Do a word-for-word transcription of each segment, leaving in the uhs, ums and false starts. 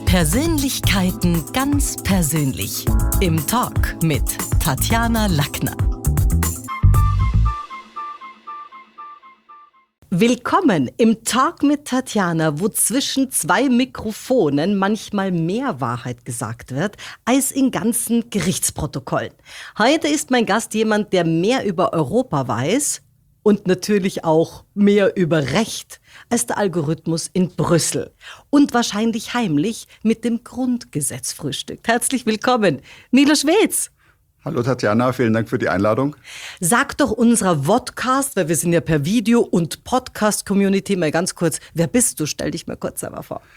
Persönlichkeiten ganz persönlich. Im Talk mit Tatjana Lackner. Willkommen im Talk mit Tatjana, wo zwischen zwei Mikrofonen manchmal mehr Wahrheit gesagt wird, als in ganzen Gerichtsprotokollen. Heute ist mein Gast jemand, der mehr über Europa weiß und natürlich auch mehr über Recht als der Algorithmus in Brüssel. Und wahrscheinlich heimlich mit dem Grundgesetz frühstückt. Herzlich willkommen, Miloš Vec. Hallo Tatjana, vielen Dank für die Einladung. Sag doch unserer Vodcast, weil wir sind ja per Video- und Podcast-Community, mal ganz kurz, wer bist du? Stell dich mal kurz selber vor.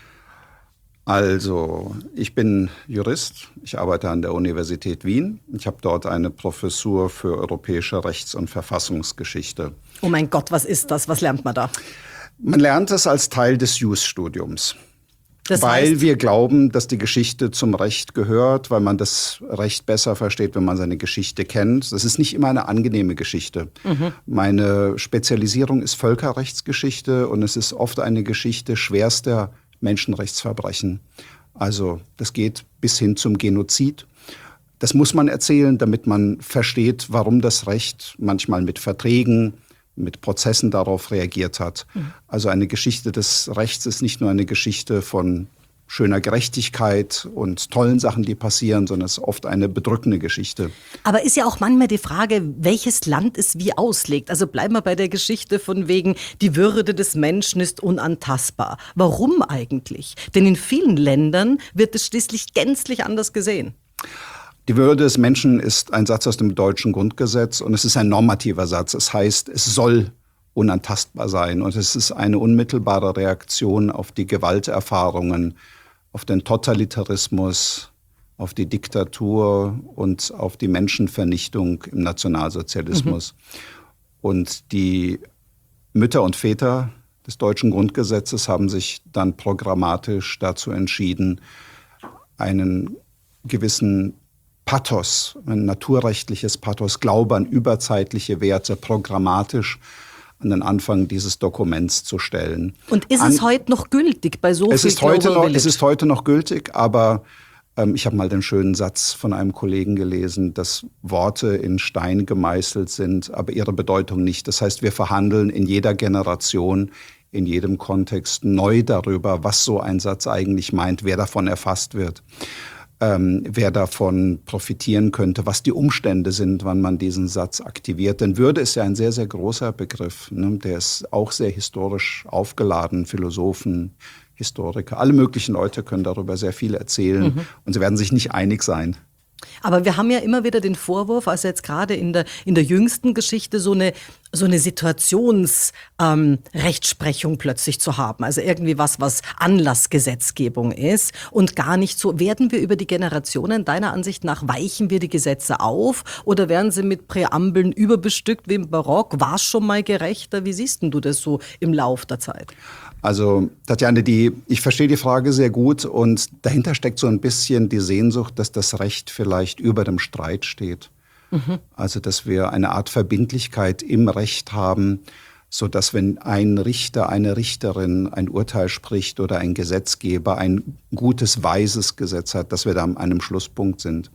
Also, ich bin Jurist, ich arbeite an der Universität Wien. Ich habe dort eine Professur für europäische Rechts- und Verfassungsgeschichte. Oh mein Gott, was ist das? Was lernt man da? Man lernt es als Teil des Jus-Studiums. Das weil heißt, wir glauben, dass die Geschichte zum Recht gehört, weil man das Recht besser versteht, wenn man seine Geschichte kennt. Das ist nicht immer eine angenehme Geschichte. Mhm. Meine Spezialisierung ist Völkerrechtsgeschichte und es ist oft eine Geschichte schwerster Menschenrechtsverbrechen. Also das geht bis hin zum Genozid. Das muss man erzählen, damit man versteht, warum das Recht manchmal mit Verträgen, mit Prozessen darauf reagiert hat. Mhm. Also eine Geschichte des Rechts ist nicht nur eine Geschichte von schöner Gerechtigkeit und tollen Sachen, die passieren, sondern es ist oft eine bedrückende Geschichte. Aber ist ja auch manchmal die Frage, welches Land es wie auslegt. Also bleiben wir bei der Geschichte von wegen, die Würde des Menschen ist unantastbar. Warum eigentlich? Denn in vielen Ländern wird es schließlich gänzlich anders gesehen. Die Würde des Menschen ist ein Satz aus dem deutschen Grundgesetz und es ist ein normativer Satz. Es heißt, es soll unantastbar sein und es ist eine unmittelbare Reaktion auf die Gewalterfahrungen, auf den Totalitarismus, auf die Diktatur und auf die Menschenvernichtung im Nationalsozialismus. Mhm. Und die Mütter und Väter des deutschen Grundgesetzes haben sich dann programmatisch dazu entschieden, einen gewissen Pathos, ein naturrechtliches Pathos, Glaube an überzeitliche Werte, programmatisch an den Anfang dieses Dokuments zu stellen. Und ist es an, heute noch gültig bei so es viel ist heute Global noch, Village? Es ist heute noch gültig, aber ähm, ich habe mal den schönen Satz von einem Kollegen gelesen, dass Worte in Stein gemeißelt sind, aber ihre Bedeutung nicht. Das heißt, wir verhandeln in jeder Generation, in jedem Kontext neu darüber, was so ein Satz eigentlich meint, wer davon erfasst wird. Ähm, wer davon profitieren könnte, was die Umstände sind, wann man diesen Satz aktiviert. Denn Würde ist ja ein sehr, sehr großer Begriff. Ne? Der ist auch sehr historisch aufgeladen. Philosophen, Historiker, alle möglichen Leute können darüber sehr viel erzählen. Mhm. Und sie werden sich nicht einig sein. Aber wir haben ja immer wieder den Vorwurf, also jetzt gerade in der, in der jüngsten Geschichte, so eine, so eine Situationsrechtsprechung ähm, plötzlich zu haben. Also irgendwie was, was Anlassgesetzgebung ist und gar nicht so. Werden wir über die Generationen, deiner Ansicht nach, weichen wir die Gesetze auf oder werden sie mit Präambeln überbestückt wie im Barock? War es schon mal gerechter? Wie siehst denn du das so im Lauf der Zeit? Also Tatjana, die, ich verstehe die Frage sehr gut und dahinter steckt so ein bisschen die Sehnsucht, dass das Recht vielleicht über dem Streit steht. Mhm. Also dass wir eine Art Verbindlichkeit im Recht haben, so dass wenn ein Richter, eine Richterin ein Urteil spricht oder ein Gesetzgeber ein gutes, weises Gesetz hat, dass wir da an einem Schlusspunkt sind.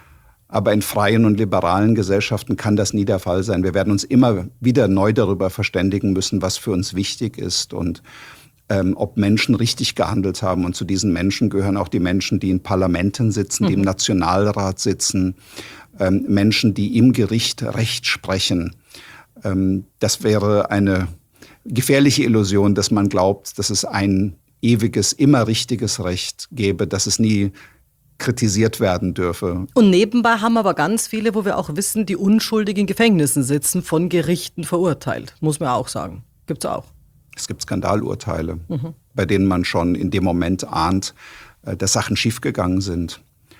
Aber in freien und liberalen Gesellschaften kann das nie der Fall sein. Wir werden uns immer wieder neu darüber verständigen müssen, was für uns wichtig ist und ähm, ob Menschen richtig gehandelt haben. Und zu diesen Menschen gehören auch die Menschen, die in Parlamenten sitzen, mhm. die im Nationalrat sitzen, ähm, Menschen, die im Gericht Recht sprechen. Ähm, das wäre eine gefährliche Illusion, dass man glaubt, dass es ein ewiges, immer richtiges Recht gäbe, dass es nie kritisiert werden dürfe. Und nebenbei haben aber ganz viele, wo wir auch wissen, die unschuldig in Gefängnissen sitzen, von Gerichten verurteilt. Muss man auch sagen. Gibt's auch. Es gibt Skandalurteile, mhm. bei denen man schon in dem Moment ahnt, dass Sachen schiefgegangen sind.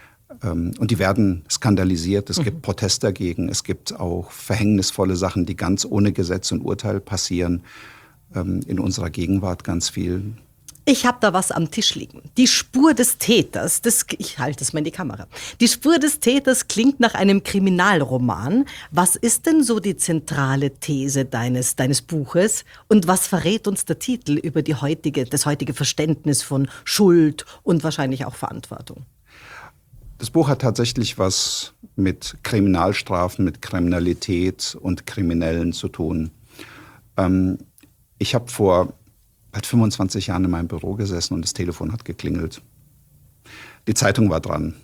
Und die werden skandalisiert. Es mhm. gibt Protest dagegen. Es gibt auch verhängnisvolle Sachen, die ganz ohne Gesetz und Urteil passieren. In unserer Gegenwart ganz viel. Ich habe da was am Tisch liegen. Die Spur des Täters, das, ich halte es mal in die Kamera. Die Spur des Täters klingt nach einem Kriminalroman. Was ist denn so die zentrale These deines, deines Buches? Und was verrät uns der Titel über die heutige, das heutige Verständnis von Schuld und wahrscheinlich auch Verantwortung? Das Buch hat tatsächlich was mit Kriminalstrafen, mit Kriminalität und Kriminellen zu tun. Ähm, ich habe vor bald fünfundzwanzig Jahren in meinem Büro gesessen und das Telefon hat geklingelt. Die Zeitung war dran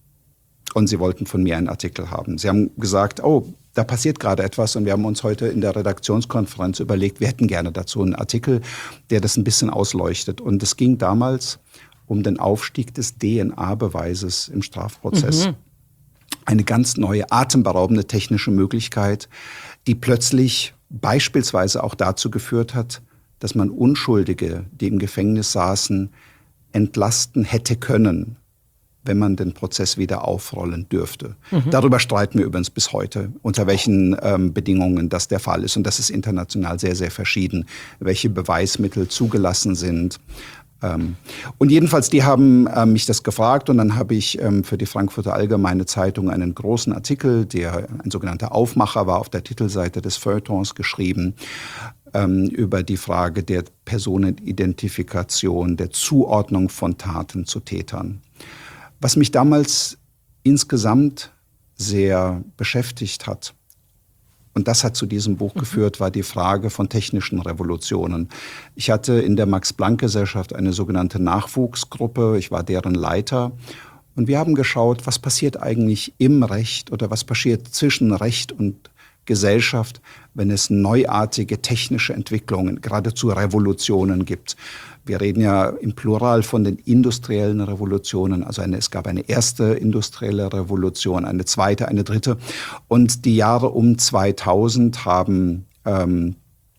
und sie wollten von mir einen Artikel haben. Sie haben gesagt, oh, da passiert gerade etwas und wir haben uns heute in der Redaktionskonferenz überlegt, wir hätten gerne dazu einen Artikel, der das ein bisschen ausleuchtet. Und es ging damals um den Aufstieg des D N A-Beweises im Strafprozess. Mhm. Eine ganz neue, atemberaubende technische Möglichkeit, die plötzlich beispielsweise auch dazu geführt hat, dass man Unschuldige, die im Gefängnis saßen, entlasten hätte können, wenn man den Prozess wieder aufrollen dürfte. Mhm. Darüber streiten wir übrigens bis heute, unter welchen ähm, Bedingungen das der Fall ist. Und das ist international sehr, sehr verschieden, welche Beweismittel zugelassen sind. Ähm, und jedenfalls, die haben ähm, mich das gefragt und dann habe ich ähm, für die Frankfurter Allgemeine Zeitung einen großen Artikel, der ein sogenannter Aufmacher war, auf der Titelseite des Feuilletons geschrieben, über die Frage der Personenidentifikation, der Zuordnung von Taten zu Tätern. Was mich damals insgesamt sehr beschäftigt hat, und das hat zu diesem Buch geführt, war die Frage von technischen Revolutionen. Ich hatte in der Max-Planck-Gesellschaft eine sogenannte Nachwuchsgruppe, ich war deren Leiter. Und wir haben geschaut, was passiert eigentlich im Recht oder was passiert zwischen Recht und Gesellschaft, wenn es neuartige technische Entwicklungen, geradezu Revolutionen gibt. Wir reden ja im Plural von den industriellen Revolutionen. Also eine, es gab eine erste industrielle Revolution, eine zweite, eine dritte. Und die Jahre um zweitausend haben ähm,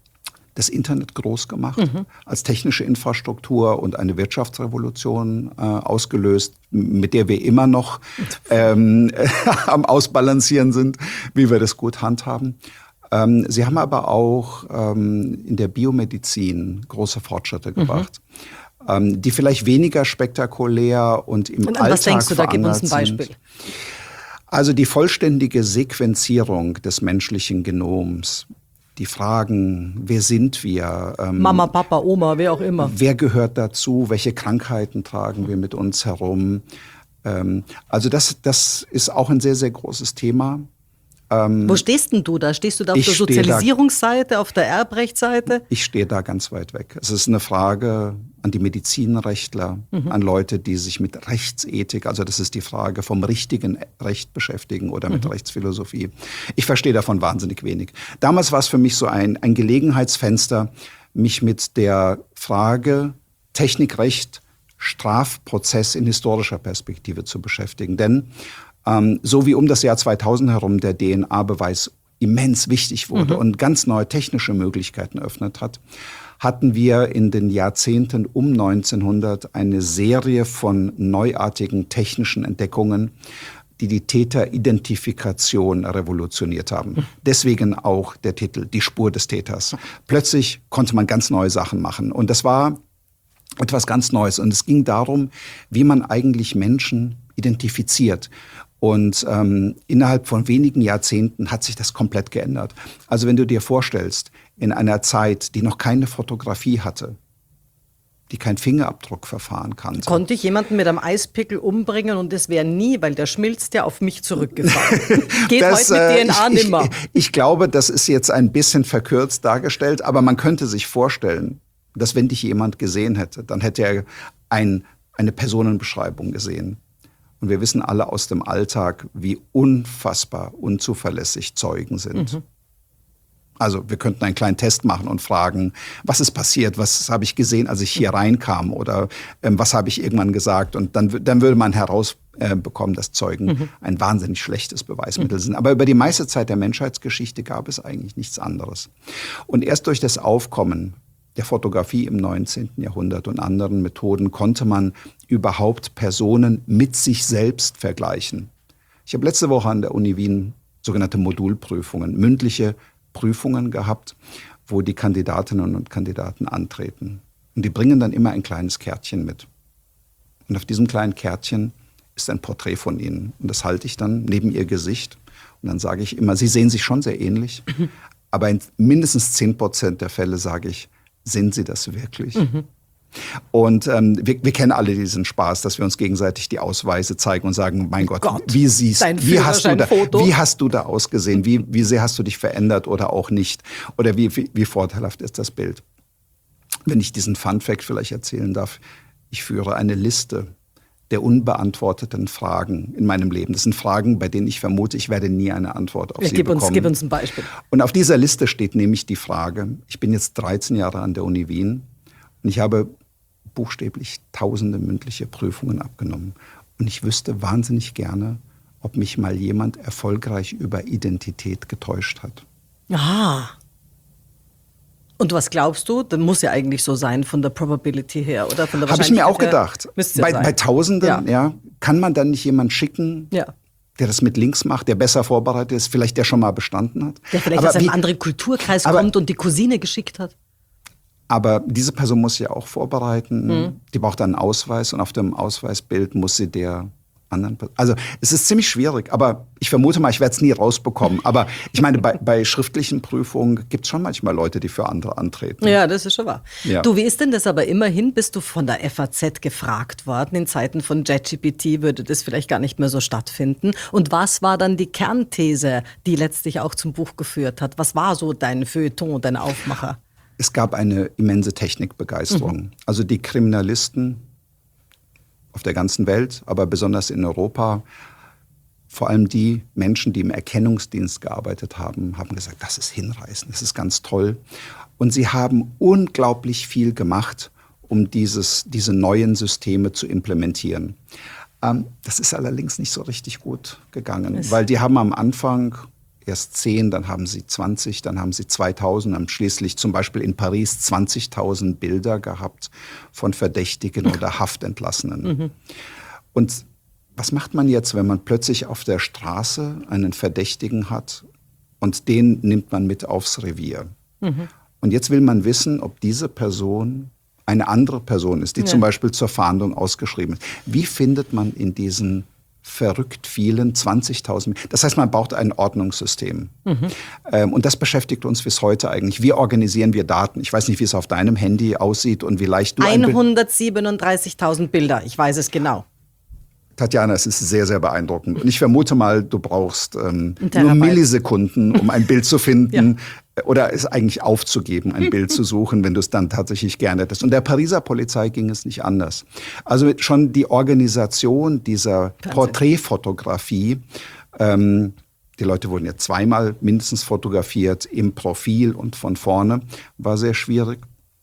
das Internet groß gemacht, mhm. als technische Infrastruktur und eine Wirtschaftsrevolution äh, ausgelöst, mit der wir immer noch ähm, am Ausbalancieren sind, wie wir das gut handhaben. Ähm, sie haben aber auch ähm, in der Biomedizin große Fortschritte gebracht, mhm. ähm, die vielleicht weniger spektakulär und im und an Alltag was denkst du, da gib uns ein Beispiel. Sind. Also die vollständige Sequenzierung des menschlichen Genoms, die Fragen, wer sind wir? Ähm, Mama, Papa, Oma, wer auch immer. Wer gehört dazu? Welche Krankheiten tragen wir mit uns herum? Ähm, also das, das ist auch ein sehr, sehr großes Thema. Ähm, Wo stehst denn du da? Stehst du da auf der Sozialisierungsseite, auf der Erbrechtsseite? Ich stehe da ganz weit weg. Es ist eine Frage an die Medizinrechtler, mhm. an Leute, die sich mit Rechtsethik, also das ist die Frage vom richtigen Recht beschäftigen oder mit mhm. Rechtsphilosophie. Ich verstehe davon wahnsinnig wenig. Damals war es für mich so ein, ein Gelegenheitsfenster, mich mit der Frage Technikrecht, Strafprozess in historischer Perspektive zu beschäftigen. Denn ähm, so wie um das Jahr zweitausend herum der D N A-Beweis immens wichtig wurde mhm. und ganz neue technische Möglichkeiten eröffnet hat, hatten wir in den Jahrzehnten um neunzehnhundert eine Serie von neuartigen technischen Entdeckungen, die die Täteridentifikation revolutioniert haben. Deswegen auch der Titel, die Spur des Täters. Plötzlich konnte man ganz neue Sachen machen. Und das war etwas ganz Neues. Und es ging darum, wie man eigentlich Menschen identifiziert. Und ähm, innerhalb von wenigen Jahrzehnten hat sich das komplett geändert. Also wenn du dir vorstellst, in einer Zeit, die noch keine Fotografie hatte, die kein Fingerabdruckverfahren kannte. Konnte ich jemanden mit einem Eispickel umbringen und es wäre nie, weil der schmilzt ja auf mich zurückgefallen. Geht das, heute mit D N A äh, ich, nimmer. Ich, ich glaube, das ist jetzt ein bisschen verkürzt dargestellt, aber man könnte sich vorstellen, dass wenn dich jemand gesehen hätte, dann hätte er ein, eine Personenbeschreibung gesehen. Und wir wissen alle aus dem Alltag, wie unfassbar unzuverlässig Zeugen sind. Mhm. Also wir könnten einen kleinen Test machen und fragen, was ist passiert, was habe ich gesehen, als ich hier reinkam oder ähm, was habe ich irgendwann gesagt. Und dann, dann würde man herausbekommen, äh, dass Zeugen mhm. ein wahnsinnig schlechtes Beweismittel mhm. sind. Aber über die meiste Zeit der Menschheitsgeschichte gab es eigentlich nichts anderes. Und erst durch das Aufkommen der Fotografie im neunzehnten Jahrhundert und anderen Methoden konnte man überhaupt Personen mit sich selbst vergleichen. Ich habe letzte Woche an der Uni Wien sogenannte Modulprüfungen, mündliche Prüfungen gehabt, wo die Kandidatinnen und Kandidaten antreten. Und die bringen dann immer ein kleines Kärtchen mit. Und auf diesem kleinen Kärtchen ist ein Porträt von ihnen. Und das halte ich dann neben ihr Gesicht. Und dann sage ich immer, sie sehen sich schon sehr ähnlich. Mhm. Aber in mindestens zehn Prozent der Fälle sage ich, sind sie das wirklich? Mhm. Und ähm, wir, wir kennen alle diesen Spaß, dass wir uns gegenseitig die Ausweise zeigen und sagen, mein Gott, Gott wie siehst wie hast du da, Foto. wie hast du da ausgesehen? Wie, wie sehr hast du dich verändert oder auch nicht? Oder wie, wie, wie vorteilhaft ist das Bild? Wenn ich diesen Funfact vielleicht erzählen darf, ich führe eine Liste der unbeantworteten Fragen in meinem Leben. Das sind Fragen, bei denen ich vermute, ich werde nie eine Antwort auf ja, sie gib bekommen. Uns, gib uns ein Beispiel. Und auf dieser Liste steht nämlich die Frage, ich bin jetzt dreizehn Jahre an der Uni Wien und ich habe buchstäblich tausende mündliche Prüfungen abgenommen. Und ich wüsste wahnsinnig gerne, ob mich mal jemand erfolgreich über Identität getäuscht hat. Ah. Und was glaubst du? Das muss ja eigentlich so sein von der Probability her, oder? Von der Habe ich mir auch gedacht. Müsste bei, sein. bei Tausenden, ja. Ja. Ja, kann man dann nicht jemanden schicken, ja. der das mit links macht, der besser vorbereitet ist, vielleicht der schon mal bestanden hat? Der vielleicht aber aus einem wie, anderen Kulturkreis aber, kommt und die Cousine geschickt hat? Aber diese Person muss ja auch vorbereiten. Mhm. Die braucht einen Ausweis und auf dem Ausweisbild muss sie der anderen Person. Also es ist ziemlich schwierig, aber ich vermute mal, ich werde es nie rausbekommen. Aber ich meine, bei, bei schriftlichen Prüfungen gibt es schon manchmal Leute, die für andere antreten. Ja, das ist schon wahr. Ja. Du, wie ist denn das aber immerhin? Bist du von der F A Z gefragt worden? In Zeiten von ChatGPT würde das vielleicht gar nicht mehr so stattfinden. Und was war dann die Kernthese, die letztlich auch zum Buch geführt hat? Was war so dein Feuilleton, dein Aufmacher? Es gab eine immense Technikbegeisterung. Mhm. Also die Kriminalisten auf der ganzen Welt, aber besonders in Europa, vor allem die Menschen, die im Erkennungsdienst gearbeitet haben, haben gesagt, das ist hinreißend, das ist ganz toll. Und sie haben unglaublich viel gemacht, um dieses, diese neuen Systeme zu implementieren. Ähm, das ist allerdings nicht so richtig gut gegangen, es weil die haben am Anfang erst zehn, dann haben sie zwanzig, dann haben sie zweitausend, haben schließlich zum Beispiel in Paris zwanzigtausend Bilder gehabt von Verdächtigen oder Haftentlassenen. Mhm. Und was macht man jetzt, wenn man plötzlich auf der Straße einen Verdächtigen hat und den nimmt man mit aufs Revier? Mhm. Und jetzt will man wissen, ob diese Person eine andere Person ist, die ja. zum Beispiel zur Fahndung ausgeschrieben ist. Wie findet man in diesen verrückt vielen, zwanzigtausend. Das heißt, man braucht ein Ordnungssystem. Mhm. Ähm, und das beschäftigt uns bis heute eigentlich. Wie organisieren wir Daten? Ich weiß nicht, wie es auf deinem Handy aussieht und wie leicht du hundertsiebenunddreißigtausend Bilder, ich weiß es genau. Tatjana, es ist sehr, sehr beeindruckend. Und ich vermute mal, du brauchst ähm, nur Millisekunden, um ein Bild zu finden ja. oder es eigentlich aufzugeben, ein Bild zu suchen, wenn du es dann tatsächlich gerne hättest. Und der Pariser Polizei ging es nicht anders. Also schon die Organisation dieser Wahnsinn. Porträtfotografie, ähm, die Leute wurden ja zweimal mindestens fotografiert, im Profil und von vorne, war sehr schwierig.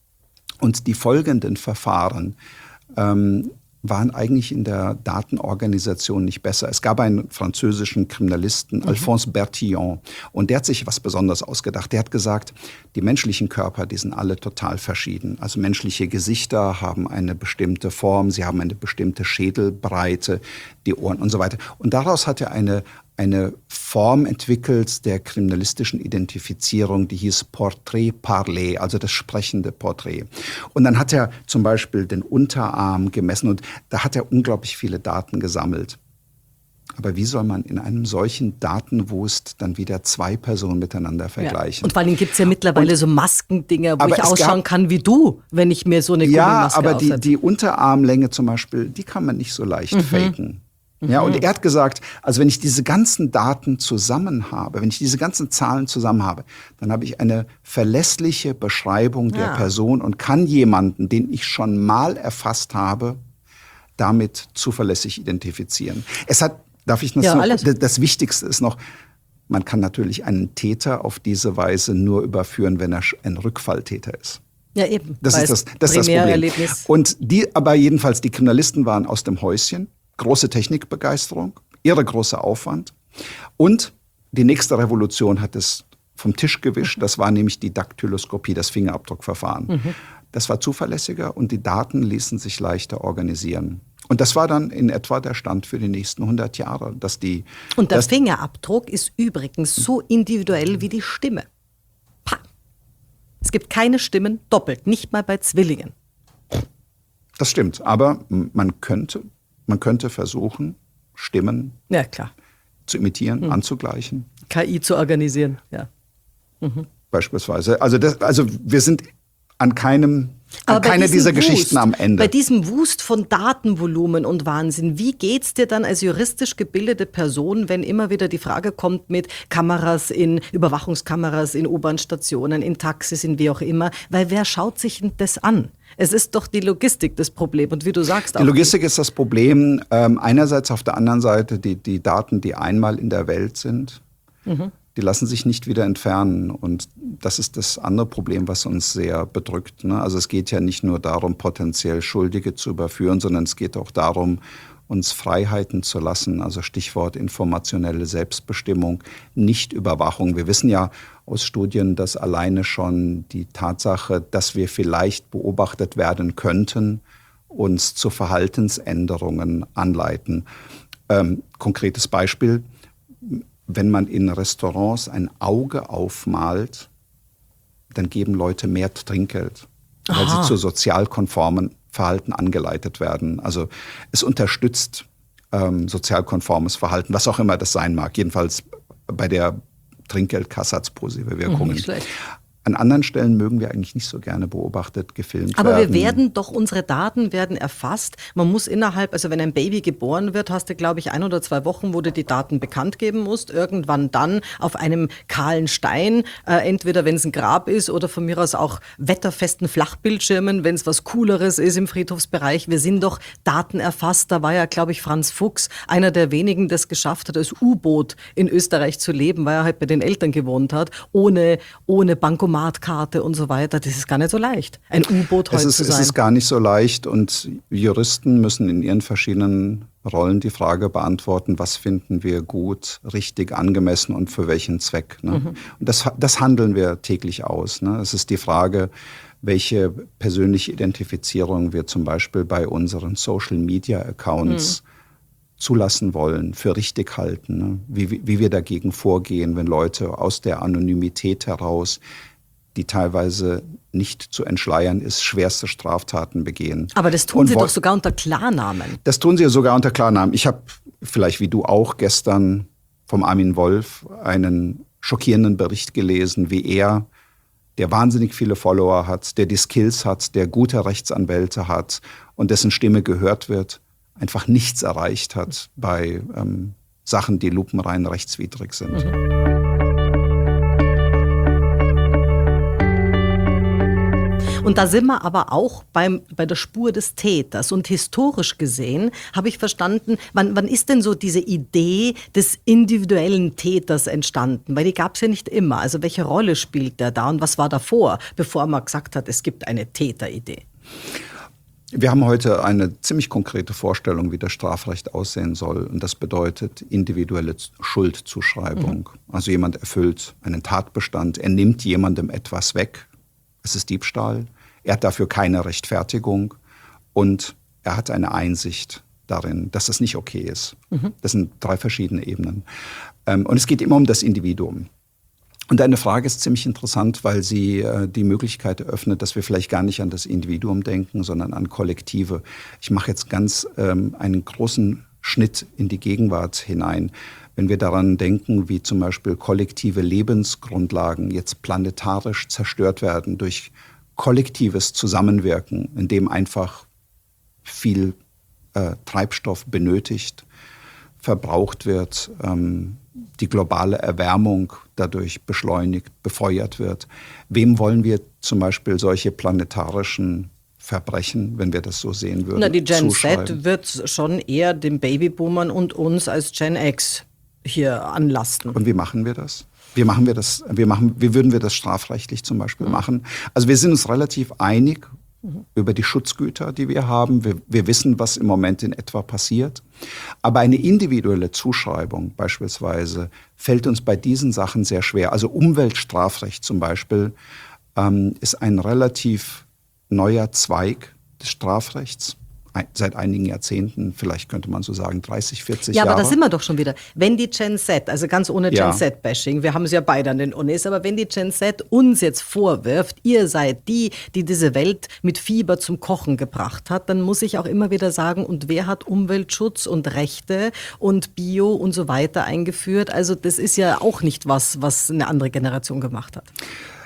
Und die folgenden Verfahren, ähm, waren eigentlich in der Datenorganisation nicht besser. Es gab einen französischen Kriminalisten, mhm. Alphonse Bertillon, und der hat sich was Besonderes ausgedacht. Der hat gesagt, die menschlichen Körper, die sind alle total verschieden. Also menschliche Gesichter haben eine bestimmte Form, sie haben eine bestimmte Schädelbreite, die Ohren und so weiter. Und daraus hat er eine eine Form entwickelt der kriminalistischen Identifizierung, die hieß Portrait parlé, also das sprechende Porträt. Und dann hat er zum Beispiel den Unterarm gemessen und da hat er unglaublich viele Daten gesammelt. Aber wie soll man in einem solchen Datenwust dann wieder zwei Personen miteinander vergleichen? Ja. Und vor allem gibt es ja mittlerweile und, so Maskendinger, wo ich ausschauen gab, kann wie du, wenn ich mir so eine Gummimaske aufsetze. Ja, aber die, die Unterarmlänge zum Beispiel, die kann man nicht so leicht mhm. faken. Ja, und er hat gesagt, also wenn ich diese ganzen Daten zusammen habe, wenn ich diese ganzen Zahlen zusammen habe, dann habe ich eine verlässliche Beschreibung der ja. Person und kann jemanden, den ich schon mal erfasst habe, damit zuverlässig identifizieren. Es hat, darf ich das ja, noch, alles. Das Wichtigste ist noch, man kann natürlich einen Täter auf diese Weise nur überführen, wenn er ein Rückfalltäter ist. Ja, eben. Das ist das, das, ist das Problem. Und die, aber jedenfalls, die Kriminalisten waren aus dem Häuschen. Große Technikbegeisterung, irre großer Aufwand. Und die nächste Revolution hat es vom Tisch gewischt. Das war nämlich die Daktyloskopie, das Fingerabdruckverfahren. Mhm. Das war zuverlässiger und die Daten ließen sich leichter organisieren. Und das war dann in etwa der Stand für die nächsten hundert Jahre. Dass die, und der dass Fingerabdruck ist übrigens so individuell wie die Stimme. Pah. Es gibt keine Stimmen doppelt, nicht mal bei Zwillingen. Das stimmt, aber man könnte, man könnte versuchen, Stimmen ja, klar. zu imitieren, hm. anzugleichen. K I zu organisieren, ja. Mhm. Beispielsweise. Also, das, also wir sind an keinem, an keiner dieser Wust, Geschichten am Ende. Bei diesem Wust von Datenvolumen und Wahnsinn, wie geht's dir dann als juristisch gebildete Person, wenn immer wieder die Frage kommt mit Kameras in, Überwachungskameras in U-Bahn-Stationen, in Taxis, in wie auch immer, weil wer schaut sich denn das an? Es ist doch die Logistik das Problem und wie du sagst auch. Die Logistik ist das Problem. Ähm, einerseits, auf der anderen Seite die, die Daten, die einmal in der Welt sind, mhm. die lassen sich nicht wieder entfernen. Und das ist das andere Problem, was uns sehr bedrückt. Ne? Also es geht ja nicht nur darum, potenziell Schuldige zu überführen, sondern es geht auch darum, uns Freiheiten zu lassen. Also Stichwort informationelle Selbstbestimmung, Nichtüberwachung. Wir wissen ja aus Studien, dass alleine schon die Tatsache, dass wir vielleicht beobachtet werden könnten, uns zu Verhaltensänderungen anleiten. Ähm, konkretes Beispiel: Wenn man in Restaurants ein Auge aufmalt, dann geben Leute mehr Trinkgeld, weil Aha. sie zu sozialkonformen Verhalten angeleitet werden. Also es unterstützt ähm, sozialkonformes Verhalten, was auch immer das sein mag. Jedenfalls bei der Trinkgeldkasse hat es positive Wirkungen. Nicht schlecht. An anderen Stellen mögen wir eigentlich nicht so gerne beobachtet, gefilmt Aber werden. wir werden doch, unsere Daten werden erfasst. Man muss innerhalb, also wenn ein Baby geboren wird, hast du, glaube ich, ein oder zwei Wochen, wo du die Daten bekannt geben musst. Irgendwann dann auf einem kahlen Stein, äh, entweder wenn es ein Grab ist oder von mir aus auch wetterfesten Flachbildschirmen, wenn es was Cooleres ist im Friedhofsbereich. Wir sind doch Daten erfasst. Da war ja, glaube ich, Franz Fuchs, einer der wenigen, der es geschafft hat, als U-Boot in Österreich zu leben, weil er halt bei den Eltern gewohnt hat, ohne, ohne Bankomat. Karte und so weiter, das ist gar nicht so leicht, ein U-Boot heute es ist, zu sein. Es ist gar nicht so leicht und Juristen müssen in ihren verschiedenen Rollen die Frage beantworten, was finden wir gut, richtig, angemessen und für welchen Zweck. Ne? Mhm. Und das, das handeln wir täglich aus. Ne? Es ist die Frage, welche persönliche Identifizierung wir zum Beispiel bei unseren Social-Media-Accounts mhm. zulassen wollen, für richtig halten. Ne? Wie, wie wir dagegen vorgehen, wenn Leute aus der Anonymität heraus, die teilweise nicht zu entschleiern ist, schwerste Straftaten begehen. Aber das tun sie doch sogar unter Klarnamen. Das tun sie sogar unter Klarnamen. Ich habe, vielleicht wie du auch, gestern vom Armin Wolf einen schockierenden Bericht gelesen, wie er, der wahnsinnig viele Follower hat, der die Skills hat, der gute Rechtsanwälte hat und dessen Stimme gehört wird, einfach nichts erreicht hat bei ähm, Sachen, die lupenrein rechtswidrig sind. Mhm. Und da sind wir aber auch beim, bei der Spur des Täters. Und historisch gesehen habe ich verstanden, wann, wann ist denn so diese Idee des individuellen Täters entstanden? Weil die gab es ja nicht immer. Also welche Rolle spielt der da und was war davor, bevor man gesagt hat, es gibt eine Täteridee? Wir haben heute eine ziemlich konkrete Vorstellung, wie das Strafrecht aussehen soll. Und das bedeutet individuelle Schuldzuschreibung. Mhm. Also jemand erfüllt einen Tatbestand, er nimmt jemandem etwas weg. Es ist Diebstahl, er hat dafür keine Rechtfertigung und er hat eine Einsicht darin, dass es nicht okay ist. Mhm. Das sind drei verschiedene Ebenen. Und es geht immer um das Individuum. Und deine Frage ist ziemlich interessant, weil sie die Möglichkeit eröffnet, dass wir vielleicht gar nicht an das Individuum denken, sondern an Kollektive. Ich mache jetzt ganz ähm, einen großen Schnitt in die Gegenwart hinein. Wenn wir daran denken, wie zum Beispiel kollektive Lebensgrundlagen jetzt planetarisch zerstört werden durch kollektives Zusammenwirken, in dem einfach viel äh, Treibstoff benötigt, verbraucht wird, ähm, die globale Erwärmung dadurch beschleunigt, befeuert wird. Wem wollen wir zum Beispiel solche planetarischen Verbrechen, wenn wir das so sehen würden, Na, die Gen Z wird schon eher den Babyboomern und uns als Gen X hier anlasten. Und wie machen wir das? Wie machen wir das? Wie machen, wie würden wir das strafrechtlich zum Beispiel mhm. machen? Also wir sind uns relativ einig mhm. über die Schutzgüter, die wir haben. Wir, wir wissen, was im Moment in etwa passiert. Aber eine individuelle Zuschreibung beispielsweise fällt uns bei diesen Sachen sehr schwer. Also Umweltstrafrecht zum Beispiel ähm, ist ein relativ neuer Zweig des Strafrechts. ein, seit einigen Jahrzehnten, vielleicht könnte man so sagen dreißig, vierzig Ja, Jahre. aber da sind wir doch schon wieder. Wenn die Gen Z, also ganz ohne Gen Ja. Z-Bashing, wir haben es ja beide an den Unis, aber wenn die Gen Z uns jetzt vorwirft, ihr seid die, die diese Welt mit Fieber zum Kochen gebracht hat, dann muss ich auch immer wieder sagen, und wer hat Umweltschutz und Rechte und Bio und so weiter eingeführt? Also das ist ja auch nicht was, was eine andere Generation gemacht hat.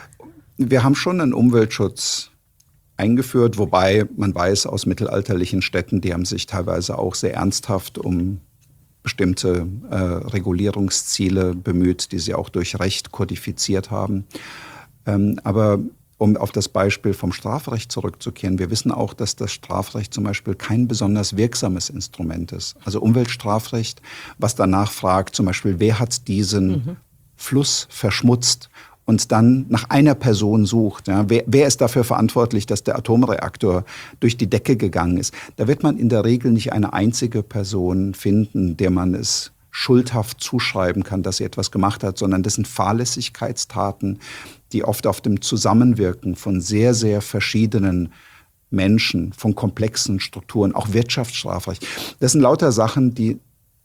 Wir haben schon einen Umweltschutz eingeführt, wobei man weiß aus mittelalterlichen Städten, die haben sich teilweise auch sehr ernsthaft um bestimmte äh, Regulierungsziele bemüht, die sie auch durch Recht kodifiziert haben. Ähm, aber um auf das Beispiel vom Strafrecht zurückzukehren, wir wissen auch, dass das Strafrecht zum Beispiel kein besonders wirksames Instrument ist. Also Umweltstrafrecht, was danach fragt, zum Beispiel, wer hat diesen mhm. Fluss verschmutzt? Und dann nach einer Person sucht. Ja, wer, wer ist dafür verantwortlich, dass der Atomreaktor durch die Decke gegangen ist? Da wird man in der Regel nicht eine einzige Person finden, der man es schuldhaft zuschreiben kann, dass sie etwas gemacht hat, sondern das sind Fahrlässigkeitstaten, die oft auf dem Zusammenwirken von sehr, sehr verschiedenen Menschen, von komplexen Strukturen, auch Wirtschaftsstrafrecht. Das sind lauter Sachen, die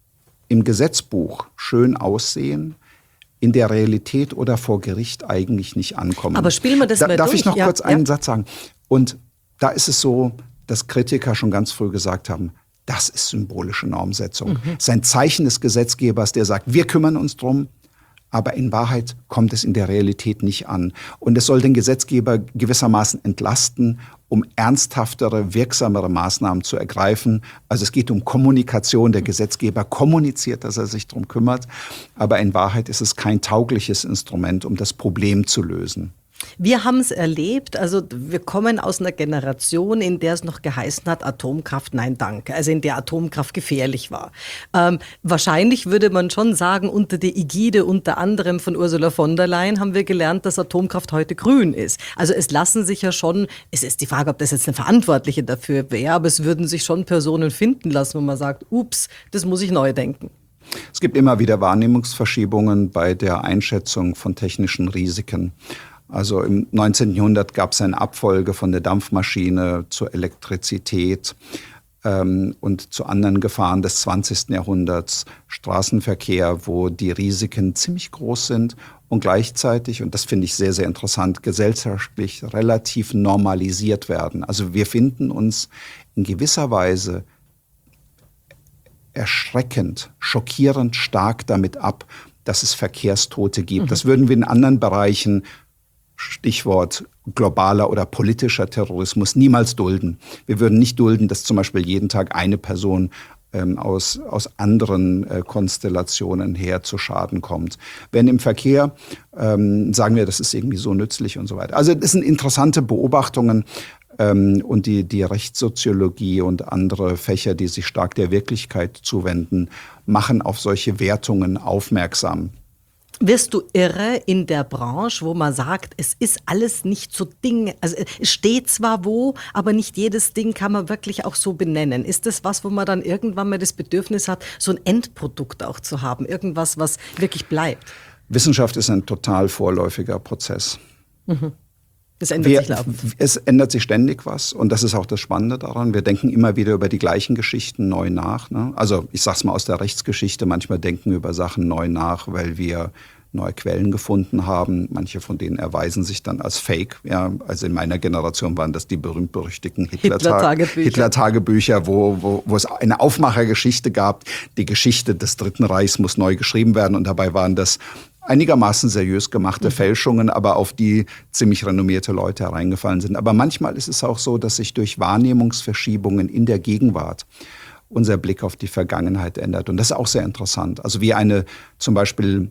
im Gesetzbuch schön aussehen, in der Realität oder vor Gericht eigentlich nicht ankommen. Aber spielen wir das da, mal Darf durch? ich noch ja, kurz einen ja. Satz sagen? Und da ist es so, dass Kritiker schon ganz früh gesagt haben, das ist symbolische Normsetzung. Mhm. Das ist ein Zeichen des Gesetzgebers, der sagt, wir kümmern uns drum, aber in Wahrheit kommt es in der Realität nicht an. Und es soll den Gesetzgeber gewissermaßen entlasten, um ernsthaftere, wirksamere Maßnahmen zu ergreifen. Also es geht um Kommunikation. Der Gesetzgeber kommuniziert, dass er sich darum kümmert. Aber in Wahrheit ist es kein taugliches Instrument, um das Problem zu lösen. Wir haben es erlebt, also wir kommen aus einer Generation, in der es noch geheißen hat, Atomkraft, nein danke, also in der Atomkraft gefährlich war. Ähm, wahrscheinlich würde man schon sagen, unter der Ägide unter anderem von Ursula von der Leyen haben wir gelernt, dass Atomkraft heute grün ist. Also es lassen sich ja schon, es ist die Frage, ob das jetzt eine Verantwortliche dafür wäre, aber es würden sich schon Personen finden lassen, wo man sagt, ups, das muss ich neu denken. Es gibt immer wieder Wahrnehmungsverschiebungen bei der Einschätzung von technischen Risiken. Also im neunzehnten Jahrhundert gab es eine Abfolge von der Dampfmaschine zur Elektrizität ähm, und zu anderen Gefahren des zwanzigsten Jahrhunderts, Straßenverkehr, wo die Risiken ziemlich groß sind und gleichzeitig, und das finde ich sehr, sehr interessant, gesellschaftlich relativ normalisiert werden. Also wir finden uns in gewisser Weise erschreckend, schockierend stark damit ab, dass es Verkehrstote gibt. Mhm. Das würden wir in anderen Bereichen, Stichwort globaler oder politischer Terrorismus, niemals dulden. Wir würden nicht dulden, dass zum Beispiel jeden Tag eine Person ähm, aus, aus anderen äh, Konstellationen her zu Schaden kommt. Wenn im Verkehr ähm, sagen wir, das ist irgendwie so nützlich und so weiter. Also das sind interessante Beobachtungen ähm, und die, die Rechtssoziologie und andere Fächer, die sich stark der Wirklichkeit zuwenden, machen auf solche Wertungen aufmerksam. Wirst du irre in der Branche, wo man sagt, es ist alles nicht so Ding, also es steht zwar wo, aber nicht jedes Ding kann man wirklich auch so benennen. Ist das was, wo man dann irgendwann mal das Bedürfnis hat, so ein Endprodukt auch zu haben, irgendwas, was wirklich bleibt? Wissenschaft ist ein total vorläufiger Prozess. Mhm. Das ändert Wir, sich laufend. Es ändert sich ständig was und das ist auch das Spannende daran. Wir denken immer wieder über die gleichen Geschichten neu nach. Ne? Also ich sag's mal aus der Rechtsgeschichte, manchmal denken wir über Sachen neu nach, weil wir neue Quellen gefunden haben. Manche von denen erweisen sich dann als Fake. Ja, also in meiner Generation waren das die berühmt-berüchtigten Hitler-Tagebücher, Hitler-Tagebücher, wo, wo, wo es eine Aufmachergeschichte gab. Die Geschichte des Dritten Reichs muss neu geschrieben werden und dabei waren das einigermaßen seriös gemachte mhm. Fälschungen, aber auf die ziemlich renommierte Leute hereingefallen sind. Aber manchmal ist es auch so, dass sich durch Wahrnehmungsverschiebungen in der Gegenwart unser Blick auf die Vergangenheit ändert. Und das ist auch sehr interessant. Also wie eine zum Beispiel